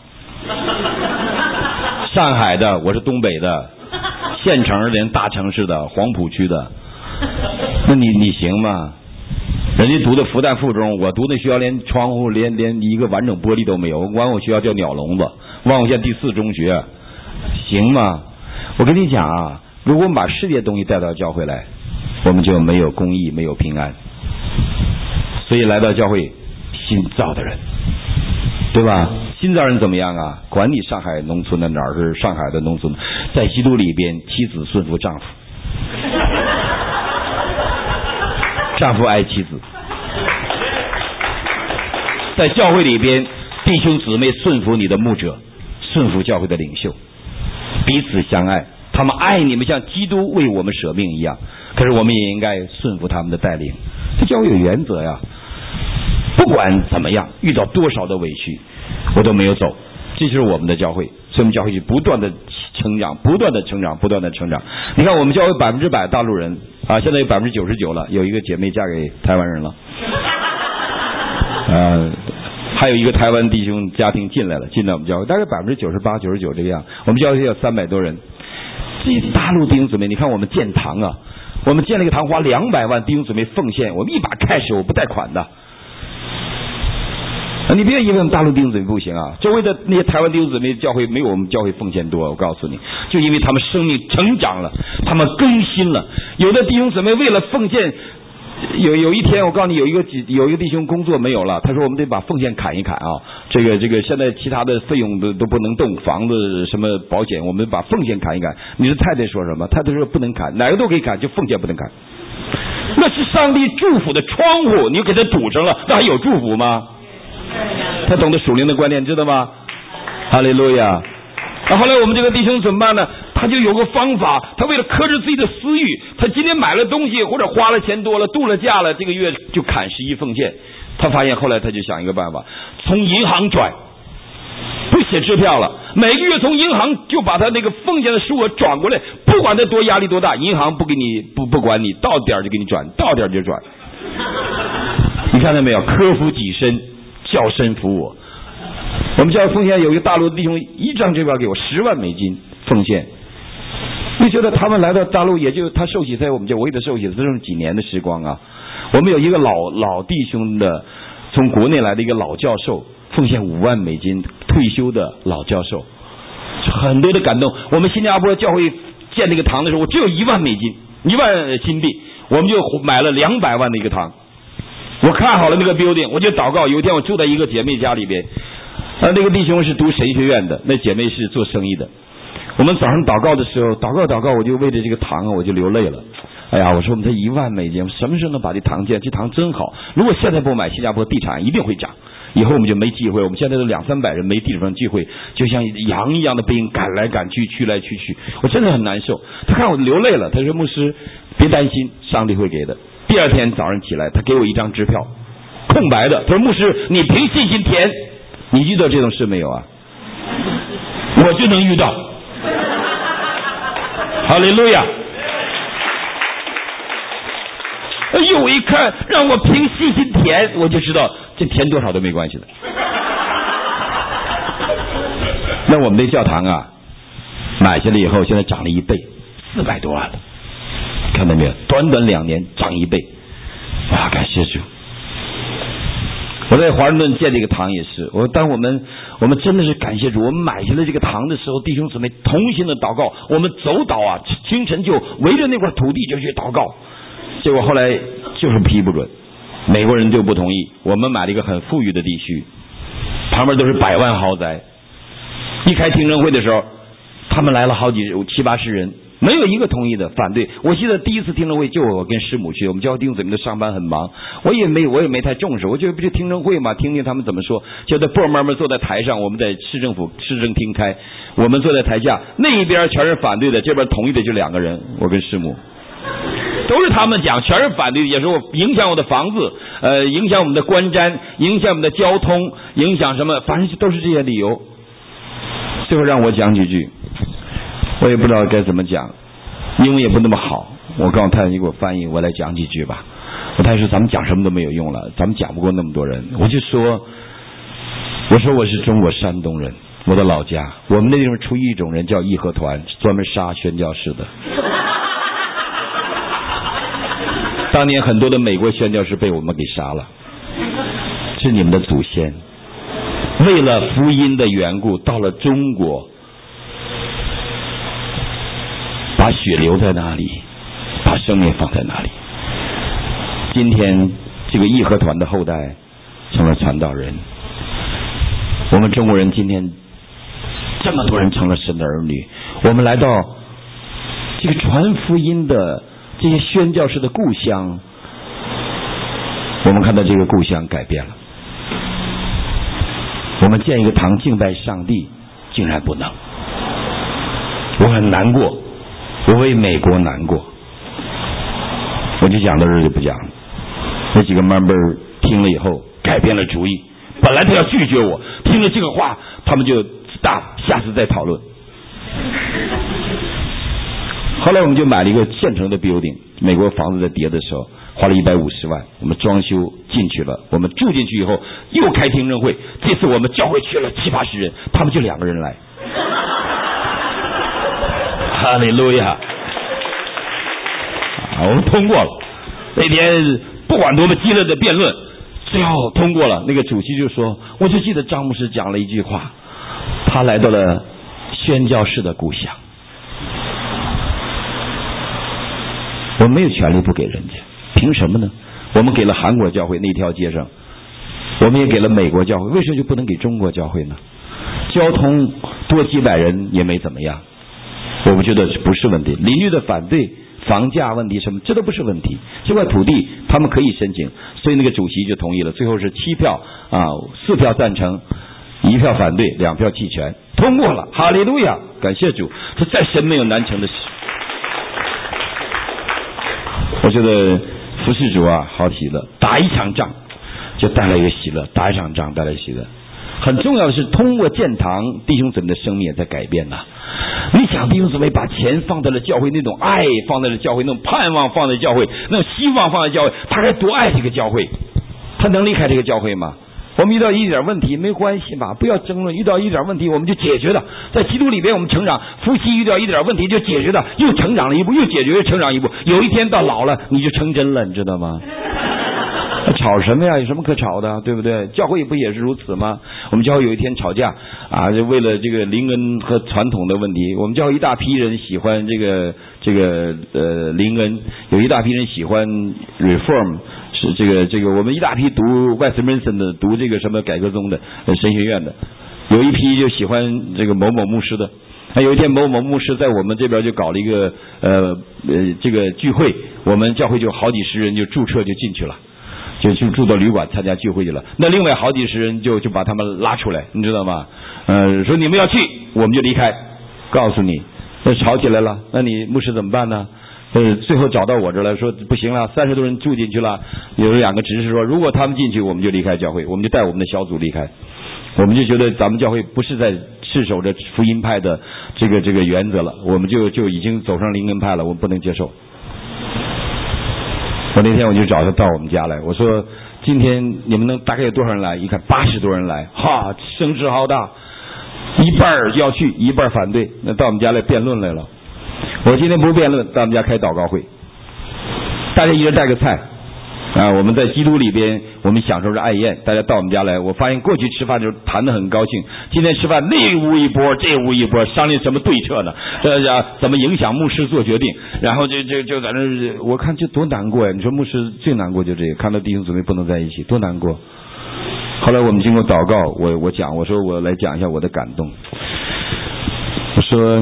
上海的，我是东北的，县城人，大城市的，黄浦区的，那你你行吗？人家读的复旦附中，我读那学校连窗户连连一个完整玻璃都没有，我管我学校叫鸟笼子，望我县第四中学，行吗？我跟你讲啊，如果我们把世界东西带到教会来，我们就没有公义，没有平安。所以来到教会，新造的人，对吧？新造人怎么样啊？管你上海农村的哪儿是上海的农村，在基督里边，妻子顺服丈夫，丈夫爱妻子。在教会里边，弟兄姊妹顺服你的牧者，顺服教会的领袖，彼此相爱。他们爱你们像基督为我们舍命一样，可是我们也应该顺服他们的带领。这教会有原则呀，不管怎么样，遇到多少的委屈，我都没有走。这就是我们的教会，所以我们教会就不断的成长，不断的成长，不断的成长。你看我们教会百分之百大陆人啊，现在有百分之九十九了，有一个姐妹嫁给台湾人了，呃，还有一个台湾弟兄家庭进来了，进到我们教会，大概百分之九十八、九十九这个样。我们教会有三百多人。这大陆弟兄姊妹，你看我们建堂啊，我们建了一个堂，花两百万弟兄姊妹奉献，我们一把开始，我不贷款的。啊、你别以为我们大陆弟兄姊妹不行啊，周围的那些台湾弟兄姊妹教会没有我们教会奉献多，我告诉你，就因为他们生命成长了，他们更新了。有的弟兄姊妹为了奉献，有有一天我告诉你，有一个有一个弟兄工作没有了，他说我们得把奉献砍一砍啊，这个这个现在其他的费用都都不能动，房子什么保险，我们把奉献砍一砍。你的太太说什么？太太说不能砍，哪个都可以砍，就奉献不能砍。那是上帝祝福的窗户，你给他堵上了，那还有祝福吗？他懂得属灵的观念，知道吗？哈利路亚。啊，后来我们这个弟兄怎么办呢？他就有个方法，他为了克制自己的私欲，他今天买了东西或者花了钱多了，度了假了，这个月就砍十一奉献。他发现后来他就想一个办法，从银行转，不写支票了，每个月从银行就把他那个奉献的数额转过来，不管他多压力多大，银行不给你不不管你，到点就给你转，到点就转。你看到没有？科服己身，叫身服我。我们教会奉献有一个大陆弟兄，一张支票给我十万美金奉献。你觉得他们来到大陆，也就他受洗在我们教会的受洗，这是几年的时光啊。我们有一个老老弟兄的，从国内来的一个老教授，奉献五万美金，退休的老教授，很多的感动。我们新加坡教会建这个堂的时候，我只有一万美金，一万新币，我们就买了两百万的一个堂。我看好了那个 building， 我就祷告。有一天我住在一个姐妹家里边，呃，那个弟兄是读神学院的，那姐妹是做生意的。我们早上祷告的时候，祷告祷告，我就为了这个堂啊，我就流泪了。 哎呀，我说我们才一万美金，什么时候能把这糖建？这糖真好，如果现在不买，新加坡地产一定会涨。以后我们就没机会，我们现在都两三百人没地方聚会，就像羊一样的兵赶来赶去，去来去去，我真的很难受。他看我流泪了，他说牧师别担心，上帝会给的。第二天早上起来，他给我一张支票，空白的，他说牧师你凭信心填。你遇到这种事没有啊？我就能遇到。哈利路亚。哎呦，我一看让我凭信心填，我就知道这填多少都没关系的。那我们的教堂啊，买下来以后，现在涨了一倍，四百多万了，看到没有？短短两年涨一倍，哇！感谢主。我在华盛顿建这个堂也是，我当我们我们真的是感谢主，我们买下来这个堂的时候，弟兄姊妹同心的祷告，我们走祷啊，清晨就围着那块土地就去祷告。结果后来就是批不准，美国人就不同意。我们买了一个很富裕的地区，旁边都是百万豪宅。一开听证会的时候，他们来了好几七八十人，没有一个同意的，反对。我记得第一次听证会就我跟师母去，我们教会弟兄姊妹都上班很忙，我也没我也没太重视，我觉得不就听证会嘛，听听他们怎么说。就在波慢慢坐在台上，我们在市政府市政厅开，我们坐在台下，那一边全是反对的，这边同意的就两个人，我跟师母。都是他们讲，全是反对，也是我影响我的房子，呃，影响我们的观瞻，影响我们的交通，影响什么，反正都是这些理由。最后让我讲几句，我也不知道该怎么讲，英文也不那么好。我告诉太太，你给我翻译，我来讲几句吧。我太太说咱们讲什么都没有用了，咱们讲不过那么多人。我就说，我说我是中国山东人，我的老家，我们那地方出一种人叫义和团，专门杀宣教士的。当年很多的美国宣教士被我们给杀了，是你们的祖先为了福音的缘故到了中国，把血留在那里，把生命放在那里。今天这个义和团的后代成了传道人，我们中国人今天这么多人成了神的儿女，我们来到这个传福音的这些宣教士的故乡，我们看到这个故乡改变了。我们建一个堂敬拜上帝，竟然不能，我很难过，我为美国难过。我就讲到这儿就不讲了。那几个 member 听了以后改变了主意，本来他要拒绝我，听了这个话，他们就 stop， 下次再讨论。后来我们就买了一个现成的 building， 美国房子在跌的时候花了一百五十万，我们装修进去了，我们住进去以后又开听证会，这次我们教会去了七八十人，他们就两个人来。哈利路亚！我们通过了，那天不管多么激烈的辩论，最后通过了。那个主席就说，我就记得张牧师讲了一句话，他来到了宣教士的故乡。我们没有权利不给人家，凭什么呢？我们给了韩国教会那条街上，我们也给了美国教会，为什么就不能给中国教会呢？交通多几百人也没怎么样，我们觉得不是问题。邻居的反对，房价问题什么，这都不是问题。这块土地他们可以申请，所以那个主席就同意了。最后是七票啊，四票赞成，一票反对，两票弃权，通过了。哈利路亚，感谢主，这在神没有难成的事。我觉得服侍主啊，好喜乐，打一场仗就带来一个喜乐，打一场仗带来喜乐。很重要的是，通过建堂，弟兄姊妹的生命也在改变呐、啊。你想弟兄姊妹把钱放在了教会，那种爱放在了教会，那种盼望放在教会，那种希望放在教会，他该多爱这个教会，他能离开这个教会吗？我们遇到一点问题没关系嘛，不要争论，遇到一点问题我们就解决的。在基督里边我们成长，夫妻遇到一点问题就解决的，又成长了一步，又解决，又成长一步。有一天到老了你就成真了，你知道吗？吵什么呀？有什么可吵的，对不对？教会不也是如此吗？我们教会有一天吵架啊，就为了这个灵恩和传统的问题。我们教会一大批人喜欢这个这个呃灵恩，有一大批人喜欢 reform。是这个这个，我们一大批读 Westminster 的，读这个什么改革宗的神学院的，有一批就喜欢这个某某牧师的。还有一天某某牧师在我们这边就搞了一个呃呃这个聚会， 我们教会就好几十人就注册就进去了，就去住到旅馆参加聚会去了。那另外好几十人就就把他们拉出来，你知道吗？呃，说你们要去，我们就离开。告诉你，那吵起来了，那你牧师怎么办呢？呃，最后找到我这来说不行了，三十多人住进去了，有两个执事说，如果他们进去，我们就离开教会，我们就带我们的小组离开。我们就觉得咱们教会不是在持守着福音派的这个这个原则了，我们就就已经走上灵恩派了，我们不能接受。我那天我就找他到我们家来，我说今天你们能大概有多少人来？一看八十多人来，哈，声势浩大，一半要去，一半反对，那到我们家来辩论来了。我今天不辩论，到我们家开祷告会，大家一人带个菜啊！我们在基督里边，我们享受着爱宴。大家到我们家来，我发现过去吃饭的时候谈得很高兴，今天吃饭那屋一波，这屋一波，商量什么对策呢？这家怎么影响牧师做决定？然后就就就在那，我看就多难过呀！你说牧师最难过就这个，看到弟兄姊妹不能在一起，多难过。后来我们经过祷告，我我讲，我说我来讲一下我的感动。我说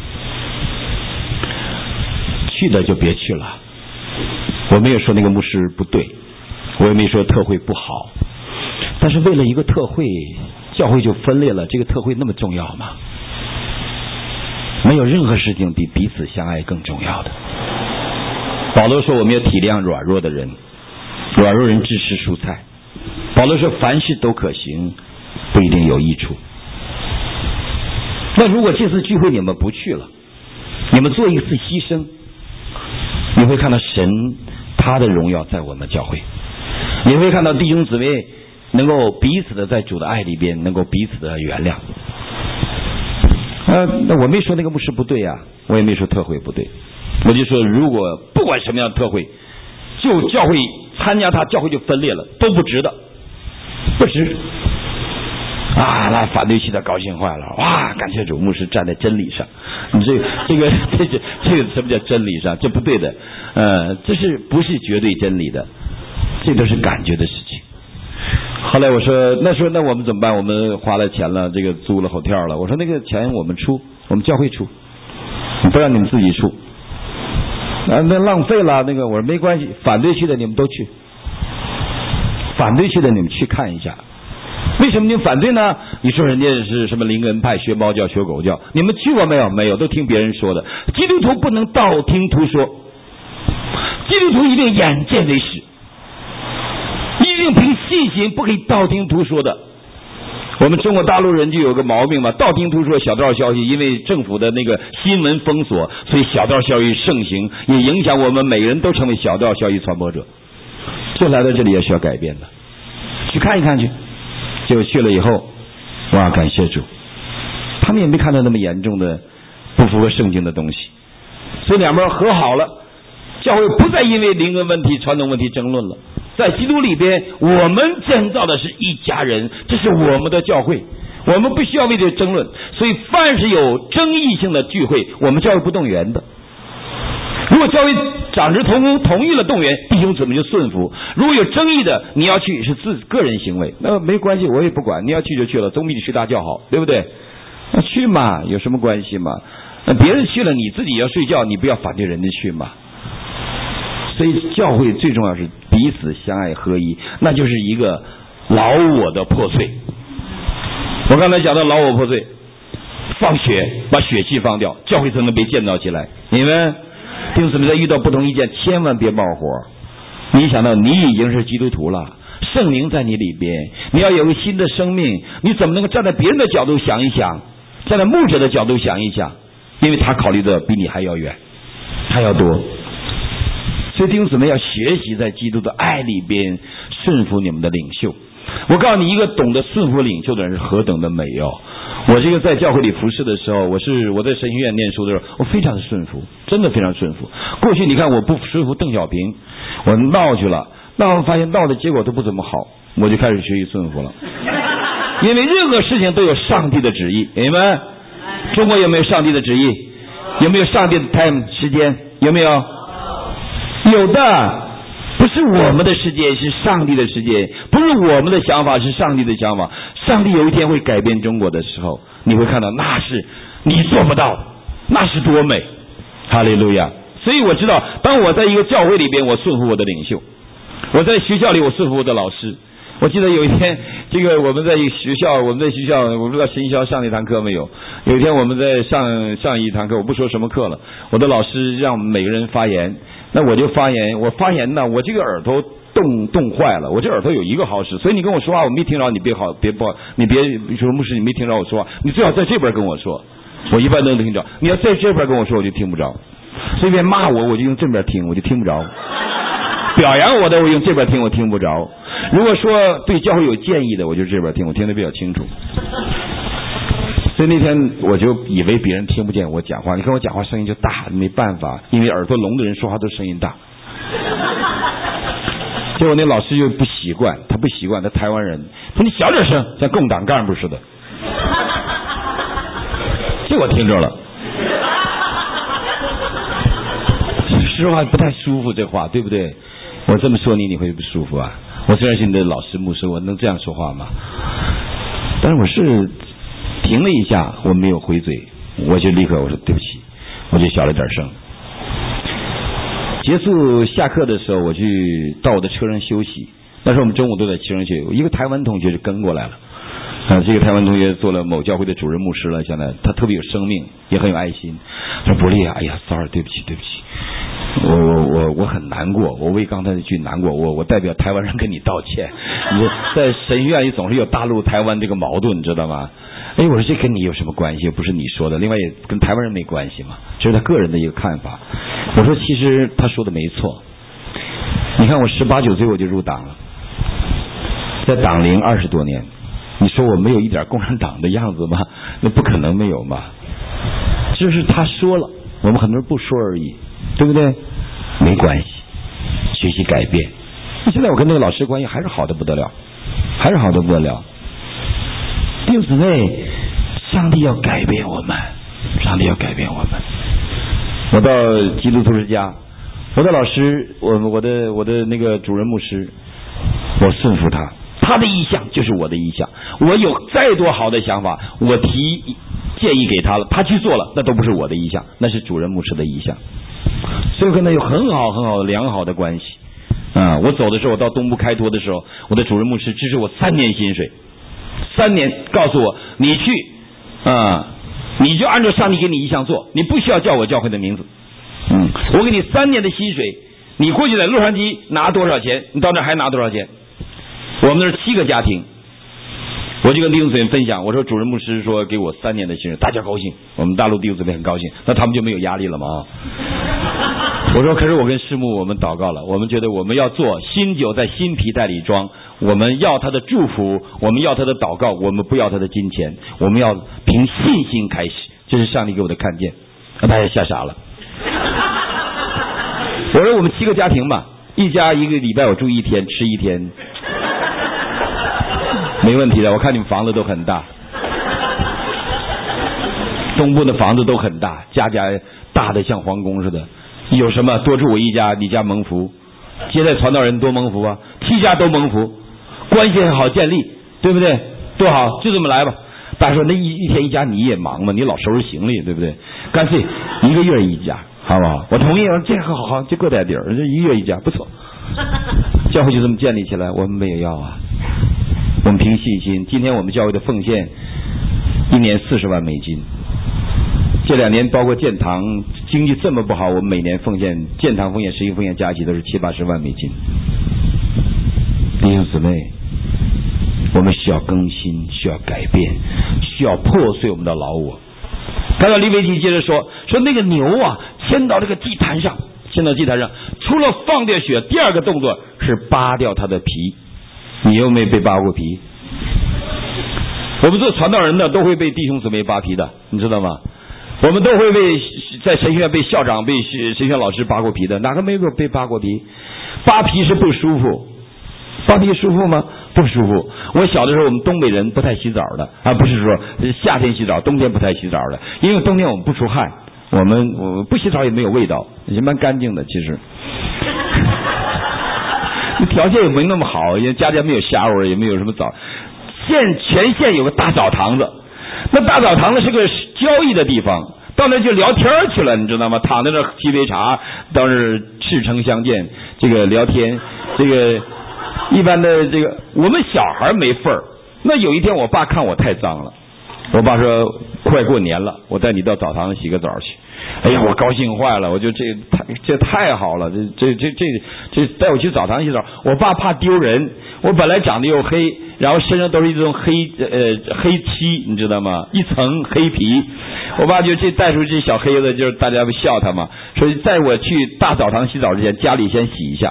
去的就别去了。我没有说那个牧师不对，我也没说特会不好，但是为了一个特会，教会就分裂了，这个特会那么重要吗？没有任何事情比彼此相爱更重要的。保罗说我们要体谅软弱的人，软弱人支持蔬菜。保罗说凡事都可行，不一定有益处。那如果这次聚会你们不去了，你们做一次牺牲，你会看到神他的荣耀在我们教会，你会看到弟兄姊妹能够彼此的在主的爱里边能够彼此的原谅。呃，那我没说那个牧师不对呀、啊，我也没说特会不对，我就说如果不管什么样的特会，就教会参加他，教会就分裂了，都不值得，不值啊！那反对系的高兴坏了，哇！感谢主，牧师站在真理上。你这这个这是这个什么叫真理上？这不对的，呃，这是不是绝对真理的？这都是感觉的事情。后来我说，那时候那我们怎么办？我们花了钱了，这个租了 hotel 了。我说那个钱我们出，我们教会出，不让你们自己出。啊，那浪费了。那个我说没关系，反对去的你们都去，反对去的你们去看一下。为什么你们反对呢？你说人家是什么灵恩派，学猫叫学狗叫，你们去过没有？没有，都听别人说的。基督徒不能道听途说，基督徒一定眼见为实，一定凭信心，不可以道听途说的。我们中国大陆人就有个毛病嘛，道听途说小道消息，因为政府的那个新闻封锁，所以小道消息盛行，也影响我们每个人都成为小道消息传播者。这来到这里也需要改变的，去看一看去。结果去了以后，哇，感谢主，他们也没看到那么严重的不符合圣经的东西，所以两边和好了，教会不再因为灵恩问题、传统问题争论了。在基督里边，我们建造的是一家人，这是我们的教会，我们不需要为这争论。所以凡是有争议性的聚会，我们教会不动员的。如果教会长执同工同意了动员，弟兄姊妹就顺服。如果有争议的，你要去是自个人行为，那没关系，我也不管，你要去就去了，总比你睡大觉好，对不对？那去嘛，有什么关系嘛？那别人去了，你自己要睡觉，你不要反对人家去嘛。所以教会最重要是彼此相爱合一，那就是一个老我的破碎。我刚才讲到老我破碎，放血，把血气放掉，教会才能被建造起来。你们弟兄姊妹在遇到不同意见，千万别冒火。你想到你已经是基督徒了，圣灵在你里边，你要有个新的生命，你怎么能够站在别人的角度想一想，站在牧者的角度想一想？因为他考虑的比你还要远，还要多。所以弟兄姊妹要学习在基督的爱里边顺服你们的领袖。我告诉你，一个懂得顺服领袖的人是何等的美哦！我这个在教会里服侍的时候，我是我在神学院念书的时候，我非常的顺服，真的非常顺服。过去你看我不顺服邓小平，我闹去了，那我发现闹的结果都不怎么好，我就开始学习顺服了。因为任何事情都有上帝的旨意，你们中国有没有上帝的旨意？有没有上帝的 time 时间？有没有？有的。不是我们的世界，是上帝的世界。不是我们的想法，是上帝的想法。上帝有一天会改变中国的时候，你会看到那是你做不到，那是多美。哈利路亚！ 所以我知道，当我在一个教会里边，我顺服我的领袖；我在学校里，我顺服我的老师。我记得有一天，这个我们在学校，我们在学校，我不知道新校上那堂课没有？有一天我们在上上一堂课，我不说什么课了，我的老师让每个人发言，那我就发言。我发言呢，我这个耳朵冻冻坏了，我这耳朵有一个好使，所以你跟我说话我没听着，你别好别不好，你别说牧师你没听着我说话，你最好在这边跟我说，我一般都能听着。你要在这边跟我说，我就听不着。随便骂我，我就用这边听，我就听不着。表扬我的，我用这边听，我听不着。如果说对教会有建议的，我就这边听，我听得比较清楚。所以那天我就以为别人听不见我讲话，你看我讲话声音就大，没办法，因为耳朵聋的人说话都声音大。结果那老师又不习惯，他不习惯，他台湾人，他说你小点声，像共党干部似的。这我听着了，实话不太舒服，这话对不对？我这么说你，你会不舒服啊？我虽然是你的老师牧师，我能这样说话吗？但是我是停了一下，我没有回嘴，我就立刻我说对不起，我就小了点声。结束下课的时候，我去到我的车上休息。那时候我们中午都在车上休息，一个台湾同学就跟过来了。啊，这个台湾同学做了某教会的主任牧师了，现在他特别有生命，也很有爱心。他说伯利啊，哎呀 ，sorry， 对不起，对不起。我我我我很难过，我为刚才那句难过，我我代表台湾人跟你道歉。你在神学院里总是有大陆台湾这个矛盾，你知道吗？哎，我说这跟你有什么关系？不是你说的，另外也跟台湾人没关系嘛，这是他个人的一个看法。我说其实他说的没错。你看我十八九岁我就入党了，在党龄二十多年，你说我没有一点共产党的样子吗？那不可能没有嘛。就是他说了，我们很多人不说而已。对不对？没关系，学习改变。现在我跟那个老师关系还是好的不得了，还是好的不得了。弟兄姊妹，上帝要改变我们，上帝要改变我们。我到基督徒之家，我的老师，我我的我的那个主任牧师，我顺服他，他的意向就是我的意向。我有再多好的想法，我提建议给他了，他去做了，那都不是我的意向，那是主任牧师的意向。所以我跟他有很好很好良好的关系啊！我走的时候，我到东部开拓的时候，我的主任牧师支持我三年薪水，三年告诉我你去啊，你就按照上帝给你意向做，你不需要叫我教会的名字，嗯，我给你三年的薪水，你过去在洛杉矶拿多少钱，你到那还拿多少钱？我们那是七个家庭，我就跟弟兄姊妹分享，我说主任牧师说给我三年的薪水，大家高兴，我们大陆弟兄姊妹很高兴，那他们就没有压力了吗？我说可是我跟师母我们祷告了，我们觉得我们要做新酒在新皮袋里装，我们要他的祝福，我们要他的祷告，我们不要他的金钱，我们要凭信心开始，这是上帝给我的看见。那大家吓傻了。我说我们七个家庭吧，一家一个礼拜我住一天吃一天，没问题的，我看你们房子都很大，东部的房子都很大，家家大的像皇宫似的，有什么多住我一家，你家蒙福，接待传道人多蒙福啊，七家都蒙福，关系很好建立，对不对？多好，就这么来吧。大家说那一一天一家你也忙嘛，你老收拾行李，对不对？干脆一个月一家，好不好？我同意，这个好好就搁在底儿，这一个月一家不错。教会就这么建立起来，我们没有要啊，我们凭信心。今天我们教会的奉献一年四十万美金，这两年包括建堂经济这么不好，我们每年奉献建堂奉献实行奉献加起都是七八十万美金。弟兄姊妹，我们需要更新，需要改变，需要破碎我们的老我。刚才利未记接着说，说那个牛啊牵到这个祭坛上，牵到祭坛上，除了放掉血，第二个动作是扒掉它的皮。你有没有被扒过皮？我们做传道人的都会被弟兄姊妹扒皮的，你知道吗？我们都会被在神学院被校长被神学院老师扒过皮的，哪个没有被扒过皮？扒皮是不舒服，扒皮舒服吗？不舒服。我小的时候，我们东北人不太洗澡的啊，不是说夏天洗澡，冬天不太洗澡的，因为冬天我们不出汗，我们我不洗澡也没有味道，也蛮干净的。其实条件也没那么好，也家家没有shower，也没有什么澡。县全县有个大澡堂子，那大澡堂子是个交易的地方， 到那就聊天去了，你知道吗？躺在这沏杯茶，到那赤诚相见，这个聊天，这个一般的这个我们小孩没份儿。那有一天我爸看我太脏了，我爸说快过年了，我带你到澡堂洗个澡去。哎呀，我高兴坏了，我就这太这太好了，这这这这这带我去澡堂洗澡。我爸怕丢人，我本来长得又黑，然后身上都是一种黑呃黑漆，你知道吗？一层黑皮。我爸就这带出这小黑子，就是大家不笑他嘛，说在我去大澡堂洗澡之前，家里先洗一下。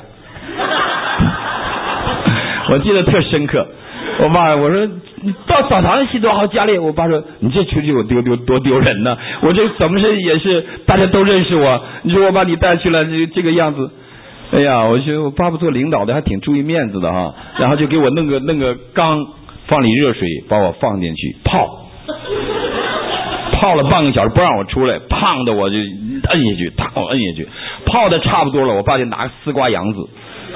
我记得特深刻。我爸我说你到澡堂洗多好，家里我爸说你这出去我丢丢多丢人呢，我这怎么是也是大家都认识我，你说我把你带去了这这个样子，哎呀，我觉得我爸爸做领导的还挺注意面子的哈，然后就给我弄个弄个缸，放里热水把我放进去泡，泡了半个小时不让我出来，胖的我就摁下去，烫我摁下去，泡的差不多了，我爸就拿个丝瓜洋子。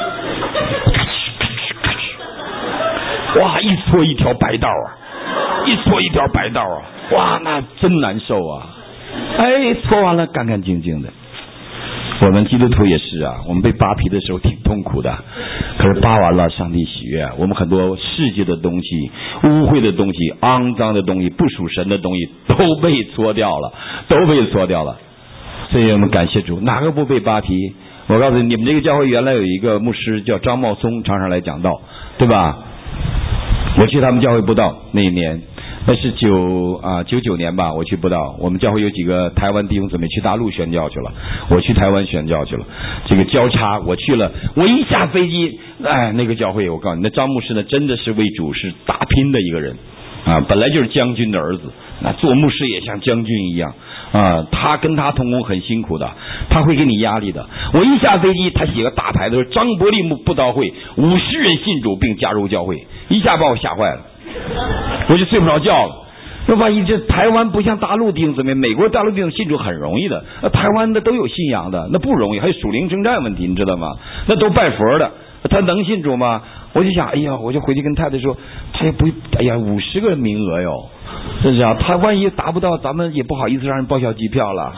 哇，一搓一条白道啊，一搓一条白道啊，哇，那真难受啊！哎，搓完了干干净净的。我们基督徒也是啊，我们被扒皮的时候挺痛苦的，可是扒完了，上帝喜悦。我们很多世界的东西、污秽的东西、肮脏的东西、不属神的东西都被搓掉了，都被搓掉了。所以我们感谢主，哪个不被扒皮？我告诉你，你们这个教会原来有一个牧师叫张茂松，常常来讲道，对吧？我去他们教会布道那一年，那是九啊九九年吧，我去布道。我们教会有几个台湾弟兄姊妹去大陆宣教去了，我去台湾宣教去了。这个交叉我去了，我一下飞机，哎，那个教会我告诉你，那张牧师呢真的是为主是打拼的一个人啊，本来就是将军的儿子，那做牧师也像将军一样啊。他跟他同工很辛苦的，他会给你压力的。我一下飞机，他写个大牌子说张伯利布道会五十人信主并加入教会，一下把我吓坏了，我就睡不着觉了。那万一这台湾不像大陆弟兄姊妹，美国大陆弟兄信主很容易的，那台湾的都有信仰的，那不容易，还有属灵征战问题，你知道吗？那都拜佛的，他能信主吗？我就想，哎呀，我就回去跟太太说，他也不，哎呀，五十个名额哟，真是啊，他万一达不到，咱们也不好意思让人报销机票了，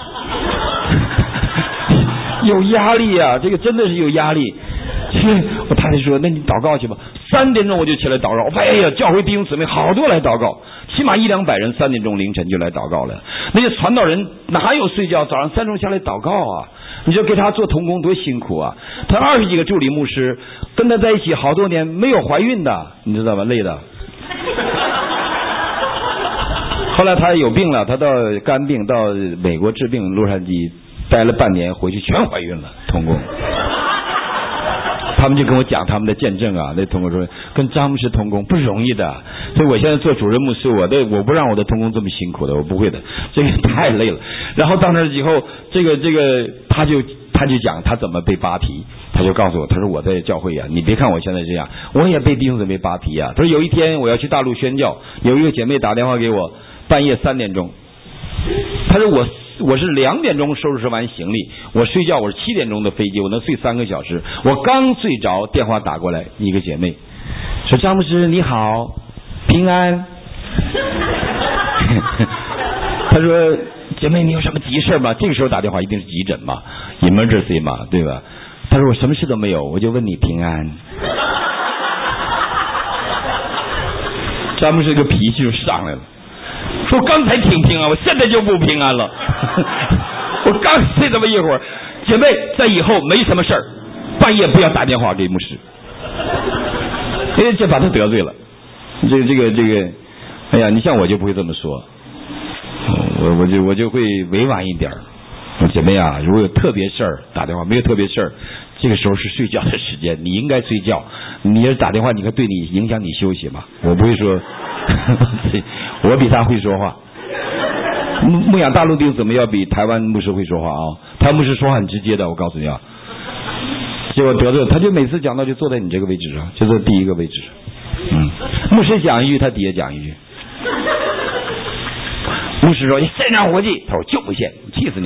有压力啊，这个真的是有压力。我太太说，那你祷告去吧。三点钟我就起来祷告，我发现哎呀，教会弟兄姊妹好多来祷告，起码一两百人，三点钟凌晨就来祷告了。那些传道人哪有睡觉，早上三钟下来祷告啊？你就给他做同工多辛苦啊！他二十几个助理牧师跟他在一起好多年，没有怀孕的，你知道吧？累的。后来他有病了，他到肝病到美国治病，洛杉矶待了半年，回去全怀孕了，同工。他们就跟我讲他们的见证啊，那同工说跟张牧师同工不容易的，所以我现在做主任牧师，我的我不让我的同工这么辛苦的，我不会的，这个太累了。然后到那以后，这个这个他就他就讲他怎么被扒皮，他就告诉我，他说我在教会啊，你别看我现在这样，我也被弟兄姊妹扒皮啊。他说有一天我要去大陆宣教，有一个姐妹打电话给我，半夜三点钟，他说我。我是两点钟收拾完行李，我睡觉我是七点钟的飞机，我能睡三个小时。我刚睡着，电话打过来，一个姐妹说：“张牧师你好，平安。”他说：“姐妹你有什么急事吗？”这个时候打电话一定是急诊嘛 ，emergency 嘛，对吧？他说：“我什么事都没有，我就问你平安。”张牧师这个脾气就上来了。说刚才挺平安，我现在就不平安了。我刚睡这么一会儿，姐妹，在以后没什么事儿，半夜不要打电话给牧师，因为这把他得罪了。这个这个这个，哎呀，你像我就不会这么说，我我就我就会委婉一点。姐妹啊，如果有特别事儿打电话，没有特别事儿，这个时候是睡觉的时间，你应该睡觉。你要是打电话，你看对你影响你休息嘛？我不会说。我比他会说话，牧养大陆弟兄怎么要比台湾牧师会说话啊？台湾牧师说话很直接的，我告诉你啊。结果得罪他，就每次讲到就坐在你这个位置上，就坐第一个位置。嗯，牧师讲一句，他底下讲一句。牧师说你献上火祭，他说就不献，气死你。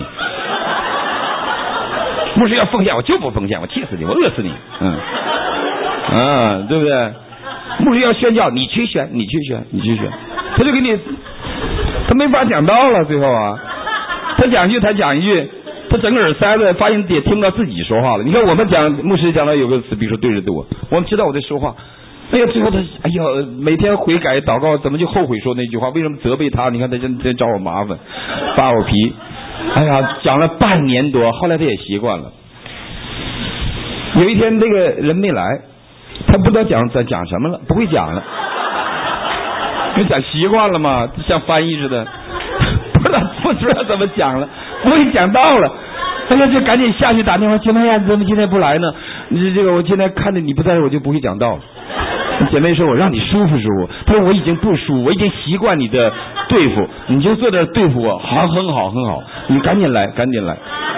牧师要奉献，我就不奉献，我气死你，我饿死你。嗯，啊，对不对？牧师要宣教，你去宣，你去宣，你去宣，他就给你，他没法讲道了。最后啊，他他讲一句他讲一句，他整个耳塞子发现也听不到自己说话了。你看我们讲牧师讲到有个词，比如说对着对我，我们知道我在说话。哎呀，最后他哎呀，每天悔改祷告，怎么就后悔说那句话？为什么责备他？你看他真真找我麻烦，发我脾。哎呀，讲了半年多，后来他也习惯了。有一天那个人没来，他不知道讲在讲什么了，不会讲了，因为讲习惯了嘛，像翻译似的，不知道不知道怎么讲了，不会讲道了。哎呀，就赶紧下去打电话，姐妹呀，你怎么今天不来呢？你这个我今天看着你不在，我就不会讲道了。姐妹说我让你舒服舒服，他说我已经不舒服，我已经习惯你的对付，你就坐这对付我，好，很好很好，你赶紧来赶紧来。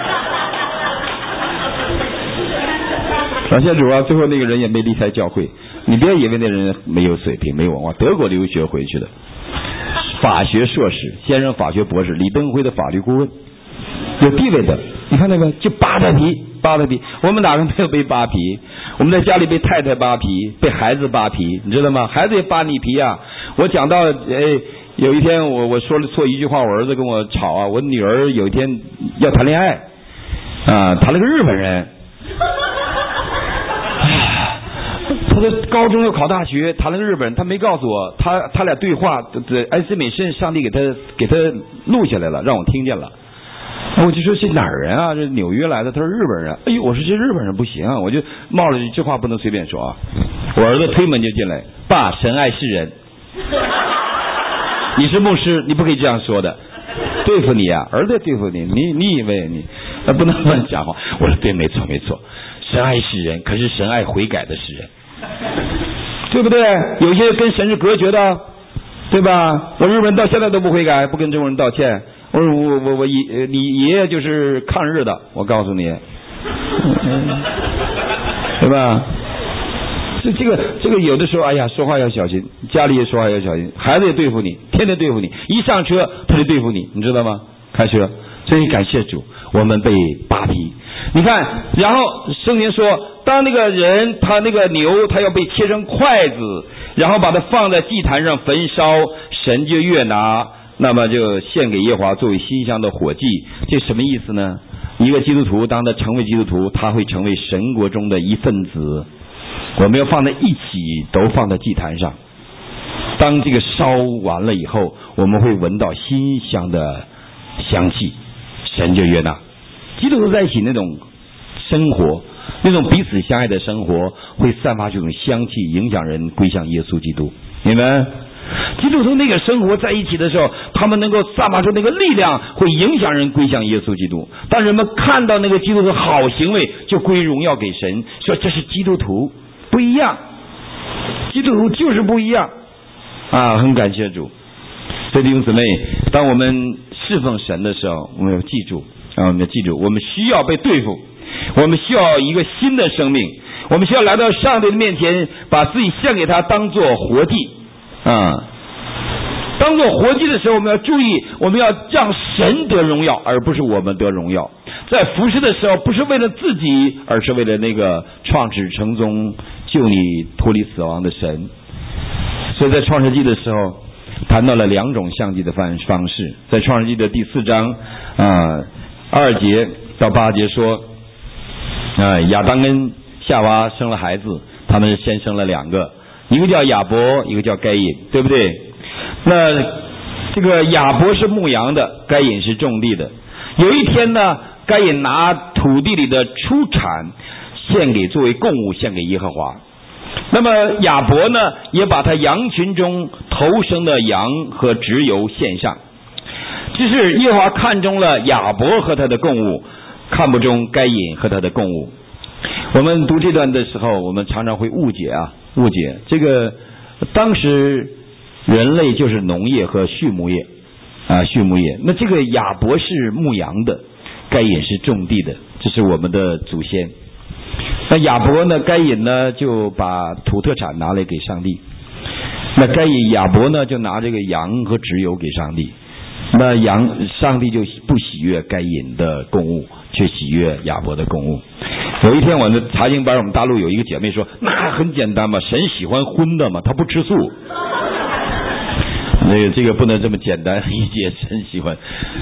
感谢主啊，最后那个人也没离开教会。你别以为那人没有水平没有文化，德国留学回去的，法学硕士，先生法学博士，李登辉的法律顾问，有地位的。你看那个就扒他皮扒他皮，我们哪个没有被扒皮？我们在家里被太太扒皮，被孩子扒皮，你知道吗？孩子也扒你皮啊。我讲到哎，有一天我我说了错一句话，我儿子跟我吵啊，我女儿有一天要谈恋爱啊，谈了个日本人。他的高中要考大学，谈了个日本人，他没告诉我，他他俩对话的埃斯美申，上帝给他给他录下来了，让我听见了。我就说是哪儿人啊？这纽约来的。他说日本人。哎呦，我说这日本人不行啊，我就冒了这话不能随便说啊。我儿子推门就进来，爸，神爱世人。你是牧师，你不可以这样说的，对付你啊，儿子对付你，你你以为你那不能乱讲话？我说对，没错没错，神爱世人，可是神爱悔改的世人，对不对？有些跟神是隔绝的，对吧？我日本人到现在都不悔改，不跟中国人道歉。我说我我我爷你爷爷就是抗日的，我告诉你，嗯、对吧？这这个这个有的时候，哎呀，说话要小心，家里也说话要小心，孩子也对付你，天天对付你，一上车他就对付你，你知道吗？开车，真感谢主，我们被扒皮。你看，然后圣经说，当那个人他那个牛他要被切成筷子，然后把它放在祭坛上焚烧，神就悦纳。那么就献给耶和华作为馨香的火祭，这什么意思呢？一个基督徒当他成为基督徒，他会成为神国中的一份子。我们要放在一起，都放在祭坛上。当这个烧完了以后，我们会闻到馨香的香气，神就悦纳。基督徒在一起那种生活，那种彼此相爱的生活，会散发出这种香气，影响人归向耶稣基督。你们基督徒那个生活在一起的时候，他们能够散发出那个力量，会影响人归向耶稣基督。当人们看到那个基督徒好行为，就归荣耀给神，说这是基督徒，不一样，基督徒就是不一样啊！很感谢主。所以弟兄姊妹，当我们侍奉神的时候，我们要记住啊，我们要记住，我们需要被对付，我们需要一个新的生命，我们需要来到上帝的面前，把自己献给他，当作活祭。啊，当做活祭的时候，我们要注意，我们要让神得荣耀，而不是我们得荣耀。在服侍的时候，不是为了自己，而是为了那个创始成终、救你脱离死亡的神。所以在创世纪的时候，谈到了两种相祭的方方式。在创世纪的第四章啊二节到八节说，啊亚当跟夏娃生了孩子，他们先生了两个。一个叫亚伯，一个叫该隐，对不对？那这个亚伯是牧羊的，该隐是种地的。有一天呢，该隐拿土地里的出产献给作为供物，献给耶和华。那么亚伯呢，也把他羊群中头生的羊和脂油献上。只是耶和华看中了亚伯和他的供物，看不中该隐和他的供物。我们读这段的时候，我们常常会误解啊。误解这个，当时人类就是农业和畜牧业啊，畜牧业。那这个亚伯是牧羊的，该隐是种地的，这是我们的祖先。那亚伯呢，该隐呢就把土特产拿来给上帝。那该隐亚伯呢就拿这个羊和脂油给上帝。那羊上帝就不喜悦该隐的供物，却喜悦亚伯的供物。有一天我的查经班，我们大陆有一个姐妹说，那很简单嘛，神喜欢荤的嘛，他不吃素。那个这个不能这么简单理解，神喜欢。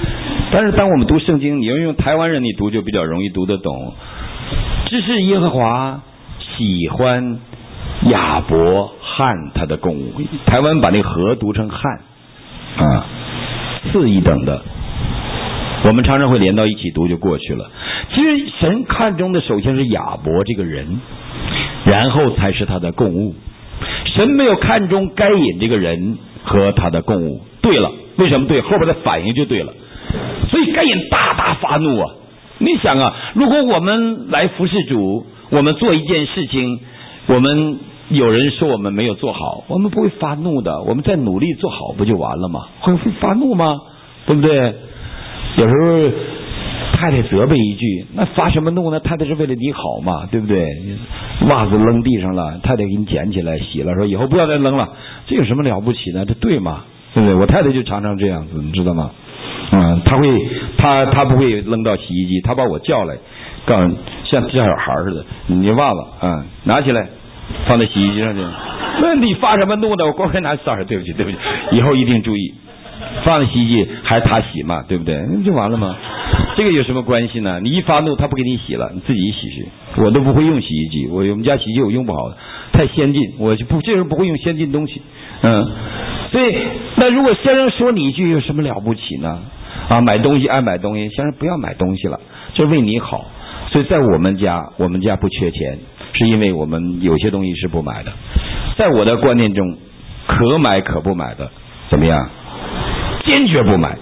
但是当我们读圣经，你要用台湾人你读就比较容易读得懂。只是耶和华喜欢亚伯汉他的供物，台湾把那个和读成汉啊，次一等的，我们常常会连到一起读就过去了。其实神看中的首先是亚伯这个人，然后才是他的供物。神没有看中该隐这个人和他的供物。对了，为什么对？后边的反应就对了。所以该隐大大发怒啊！你想啊，如果我们来服侍主，我们做一件事情，我们有人说我们没有做好，我们不会发怒的，我们再努力做好不就完了吗？会会发怒吗？对不对？有时候太太责备一句，那发什么怒呢？太太是为了你好嘛，对不对？袜子扔地上了，太太给你捡起来洗了，说以后不要再扔了，这有什么了不起呢？这对吗？对不对？我太太就常常这样子，你知道吗？嗯，他会，他他不会扔到洗衣机，他把我叫来，告诉像教小孩似的，你袜子啊、嗯、拿起来，放在洗衣机上去。那你发什么怒呢？我光看拿扫帚，对不起对不起，以后一定注意，放在洗衣机还是他洗嘛，对不对？那就完了吗？这个有什么关系呢？你一发怒，他不给你洗了，你自己洗去。我都不会用洗衣机，我我们家洗衣机我用不好的，太先进，我就不这人不会用先进东西。嗯，所以那如果先生说你一句有什么了不起呢？啊，买东西爱买东西，先生不要买东西了，这是为你好。所以在我们家，我们家不缺钱，是因为我们有些东西是不买的。在我的观念中，可买可不买的，怎么样？坚决不买。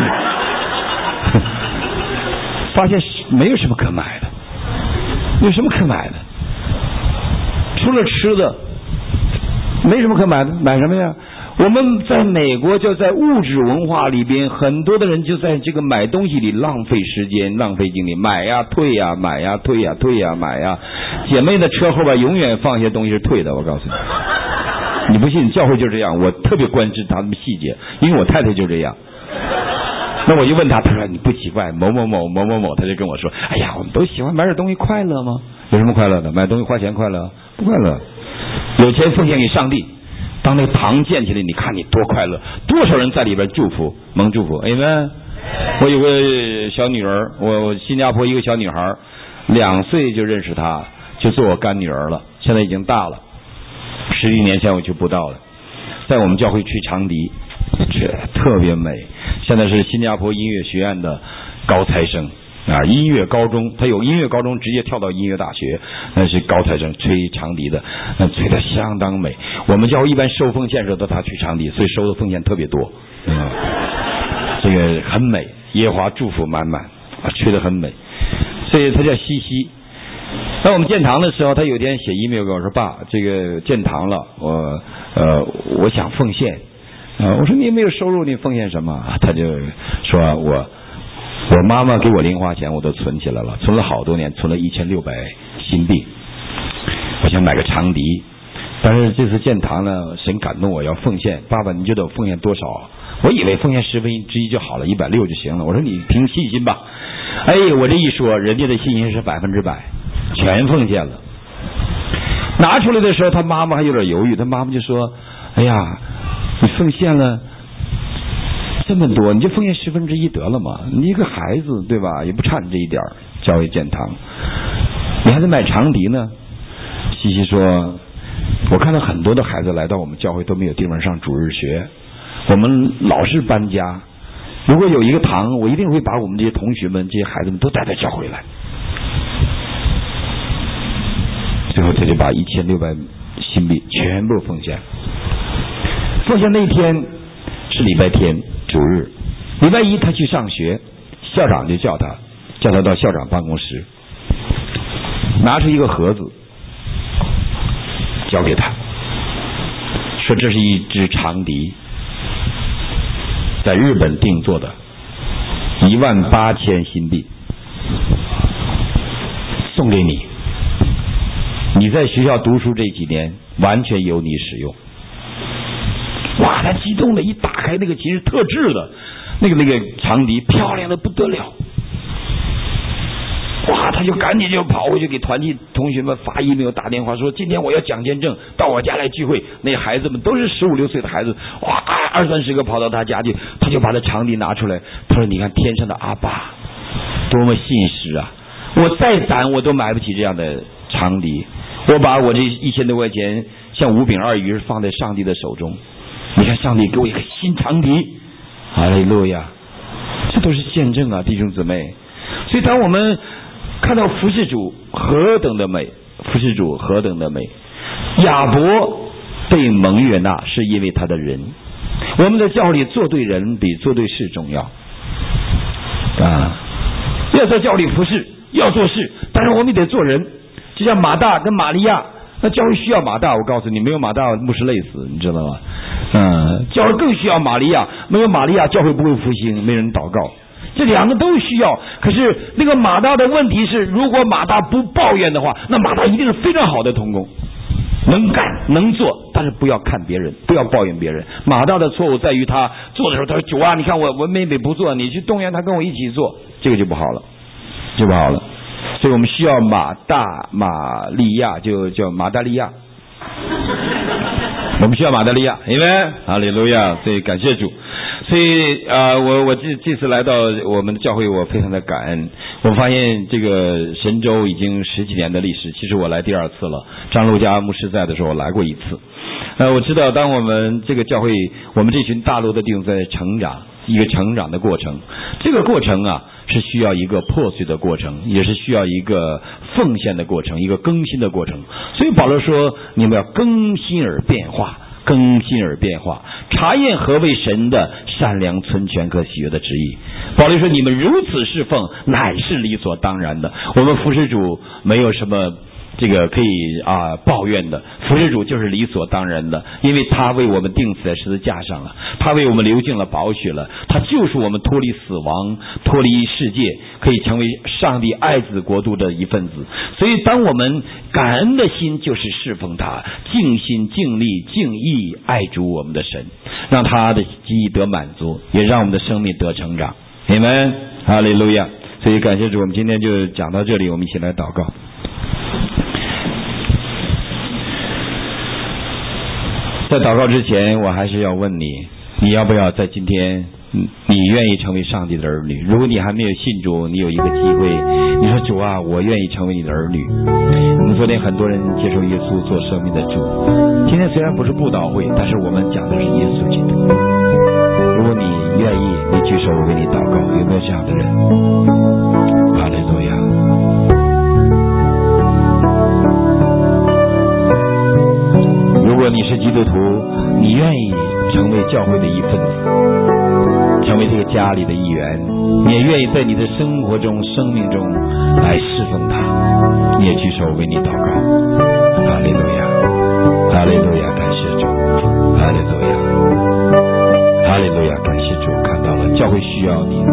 发现没有什么可买的，有什么可买的？除了吃的，没什么可买的，买什么呀？我们在美国就在物质文化里边，很多的人就在这个买东西里浪费时间、浪费精力，买呀退呀，买呀退呀，退呀买呀。姐妹的车后边永远放一些东西是退的，我告诉你，你不信，教会就这样。我特别关注他们细节，因为我太太就这样。那我就问他，他说你不奇怪，某某某某某某，他就跟我说，哎呀，我们都喜欢买点东西快乐吗？有什么快乐的？买东西花钱快乐？不快乐。有钱奉献给上帝，当那个堂建起来，你看你多快乐，多少人在里边祝福，蒙祝福。哎们，我有个小女儿，我我新加坡一个小女孩，两岁就认识她，就做我干女儿了，现在已经大了。十几年前我去布道了，在我们教会吹长笛，这特别美。现在是新加坡音乐学院的高材生啊，音乐高中，他有音乐高中直接跳到音乐大学，那是高材生吹长笛的，那吹得相当美。我们教会一般收奉献时候都他吹长笛，所以收的奉献特别多，嗯，这个很美，耶和华祝福满满啊，吹得很美，所以他叫西西。当我们建堂的时候，他有一天写 email 给我说，爸，这个建堂了，我呃我想奉献。啊，我说你也没有收入，你奉献什么？他就说我我妈妈给我零花钱，我都存起来了，存了好多年，存了一千六百新币。我想买个长笛，但是这次建堂呢，神感动我要奉献，爸爸你觉得我奉献多少？我以为奉献十分之一就好了，一百六就行了。我说你凭信心吧。哎，我这一说，人家的信心是百分之百，全奉献了。拿出来的时候，他妈妈还有点犹豫，他妈妈就说：“哎呀。”你奉献了这么多，你就奉献十分之一得了嘛？你一个孩子对吧，也不差你这一点，教会建堂，你还得买长笛呢。西西说，我看到很多的孩子来到我们教会都没有地方上主日学，我们老是搬家，如果有一个堂，我一定会把我们这些同学们这些孩子们都带到教会来。最后他就把一千六百新币全部奉献。奉献那天是礼拜天主日，礼拜一他去上学，校长就叫他叫他到校长办公室，拿出一个盒子交给他，说这是一支长笛，在日本定做的，一万八千新币，送给你，你在学校读书这几年完全由你使用。哇，他激动的一打开那个琴是特制的，那个那个长笛漂亮的不得了。哇，他就赶紧就跑回去给团体同学们发 email 打电话说，今天我要讲见证，到我家来聚会。那孩子们都是十五六岁的孩子，哇，二三十个跑到他家去，他就把他长笛拿出来，他他说你看天上的阿爸多么信实啊，我再攒我都买不起这样的长笛，我把我这一千多块钱像五饼二鱼放在上帝的手中，你看上帝给我一个新长笛，哈利路亚，这都是见证啊，弟兄姊妹。所以当我们看到服侍主何等的美，服侍主何等的美，亚伯被蒙悦纳是因为他的人，我们的教里做对人比做对事重要啊！要在教里服侍要做事，但是我们也得做人，就像马大跟玛利亚，那教会需要马大，我告诉你，没有马大牧师累死，你知道吗？嗯，教会更需要玛利亚，没有玛利亚教会不会复兴，没人祷告，这两个都需要。可是那个马大的问题是，如果马大不抱怨的话，那马大一定是非常好的同工，能干能做，但是不要看别人，不要抱怨别人。马大的错误在于他做的时候，他说主啊，你看我我妹妹不做，你去动员他跟我一起做，这个就不好了，就不好了。所以我们需要马大玛利亚，就叫马大利亚。我们需要马大利亚，因为哈利路亚，所以感谢主。所以啊、呃，我我这这次来到我们的教会，我非常的感恩。我发现这个神州已经十几年的历史，其实我来第二次了。张路加牧师在的时候，我来过一次。呃，我知道当我们这个教会，我们这群大陆的弟兄在成长，一个成长的过程，这个过程啊是需要一个破碎的过程，也是需要一个奉献的过程，一个更新的过程。所以保罗说，你们要更新而变化，更新而变化，查验何为神的善良、存全和喜悦的旨意。保罗说，你们如此侍奉，乃是理所当然的。我们服侍主没有什么这个可以啊抱怨的，服侍主就是理所当然的，因为他为我们钉死在十字架上了，他为我们流尽了宝血了，他救赎我们脱离死亡，脱离世界，可以成为上帝爱子国度的一份子。所以当我们感恩的心就是侍奉他，尽心尽力尽意爱主我们的神，让他的记忆得满足，也让我们的生命得成长。阿们，哈利路亚。所以感谢主，我们今天就讲到这里，我们一起来祷告。在祷告之前，我还是要问你，你要不要在今天你愿意成为上帝的儿女？如果你还没有信主，你有一个机会，你说主啊，我愿意成为你的儿女。我们昨天很多人接受耶稣做生命的主，今天虽然不是布道会，但是我们讲的是耶稣基督。如果你愿意，你举手，我为你祷告。有没有这样的人？哈利路亚。如果你是基督徒，你愿意成为教会的一份子，成为这个家里的一员，你也愿意在你的生活中、生命中来侍奉他，你也举手为你祷告。哈利路亚，哈利路亚，感谢主，哈利路亚，哈利路亚，感谢主，看到了教会需要你，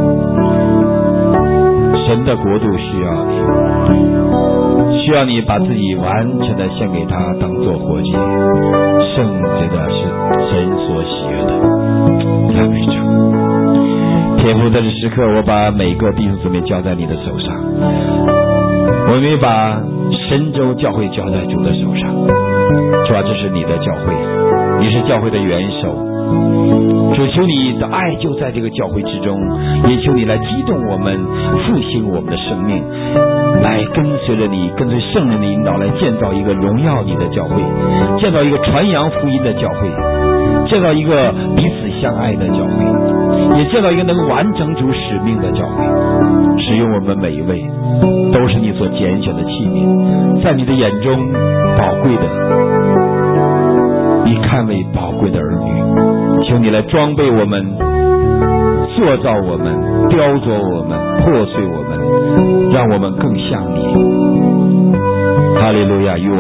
神的国度需要你，需要你把自己完全的献给他，当作活祭，圣洁的是神所喜悦的。赞美主，天父，在这时刻，我把每个弟兄姊妹交在你的手上，我们也把神州教会交在主的手上。主啊，这是你的教会，你是教会的元首。主，求你的爱就在这个教会之中，也求你来激动我们，复兴我们的生命，来跟随着你，跟随圣人的引导，来建造一个荣耀你的教会，建造一个传扬福音的教会，建造一个彼此相爱的教会，也建造一个能完成主使命的教会。使用我们每一位都是你所拣选的器皿，在你的眼中宝贵的，你看为宝贵的儿女。求你来装备我们，塑造我们，雕琢我们，破碎我们，让我们更像你。哈利路亚，与我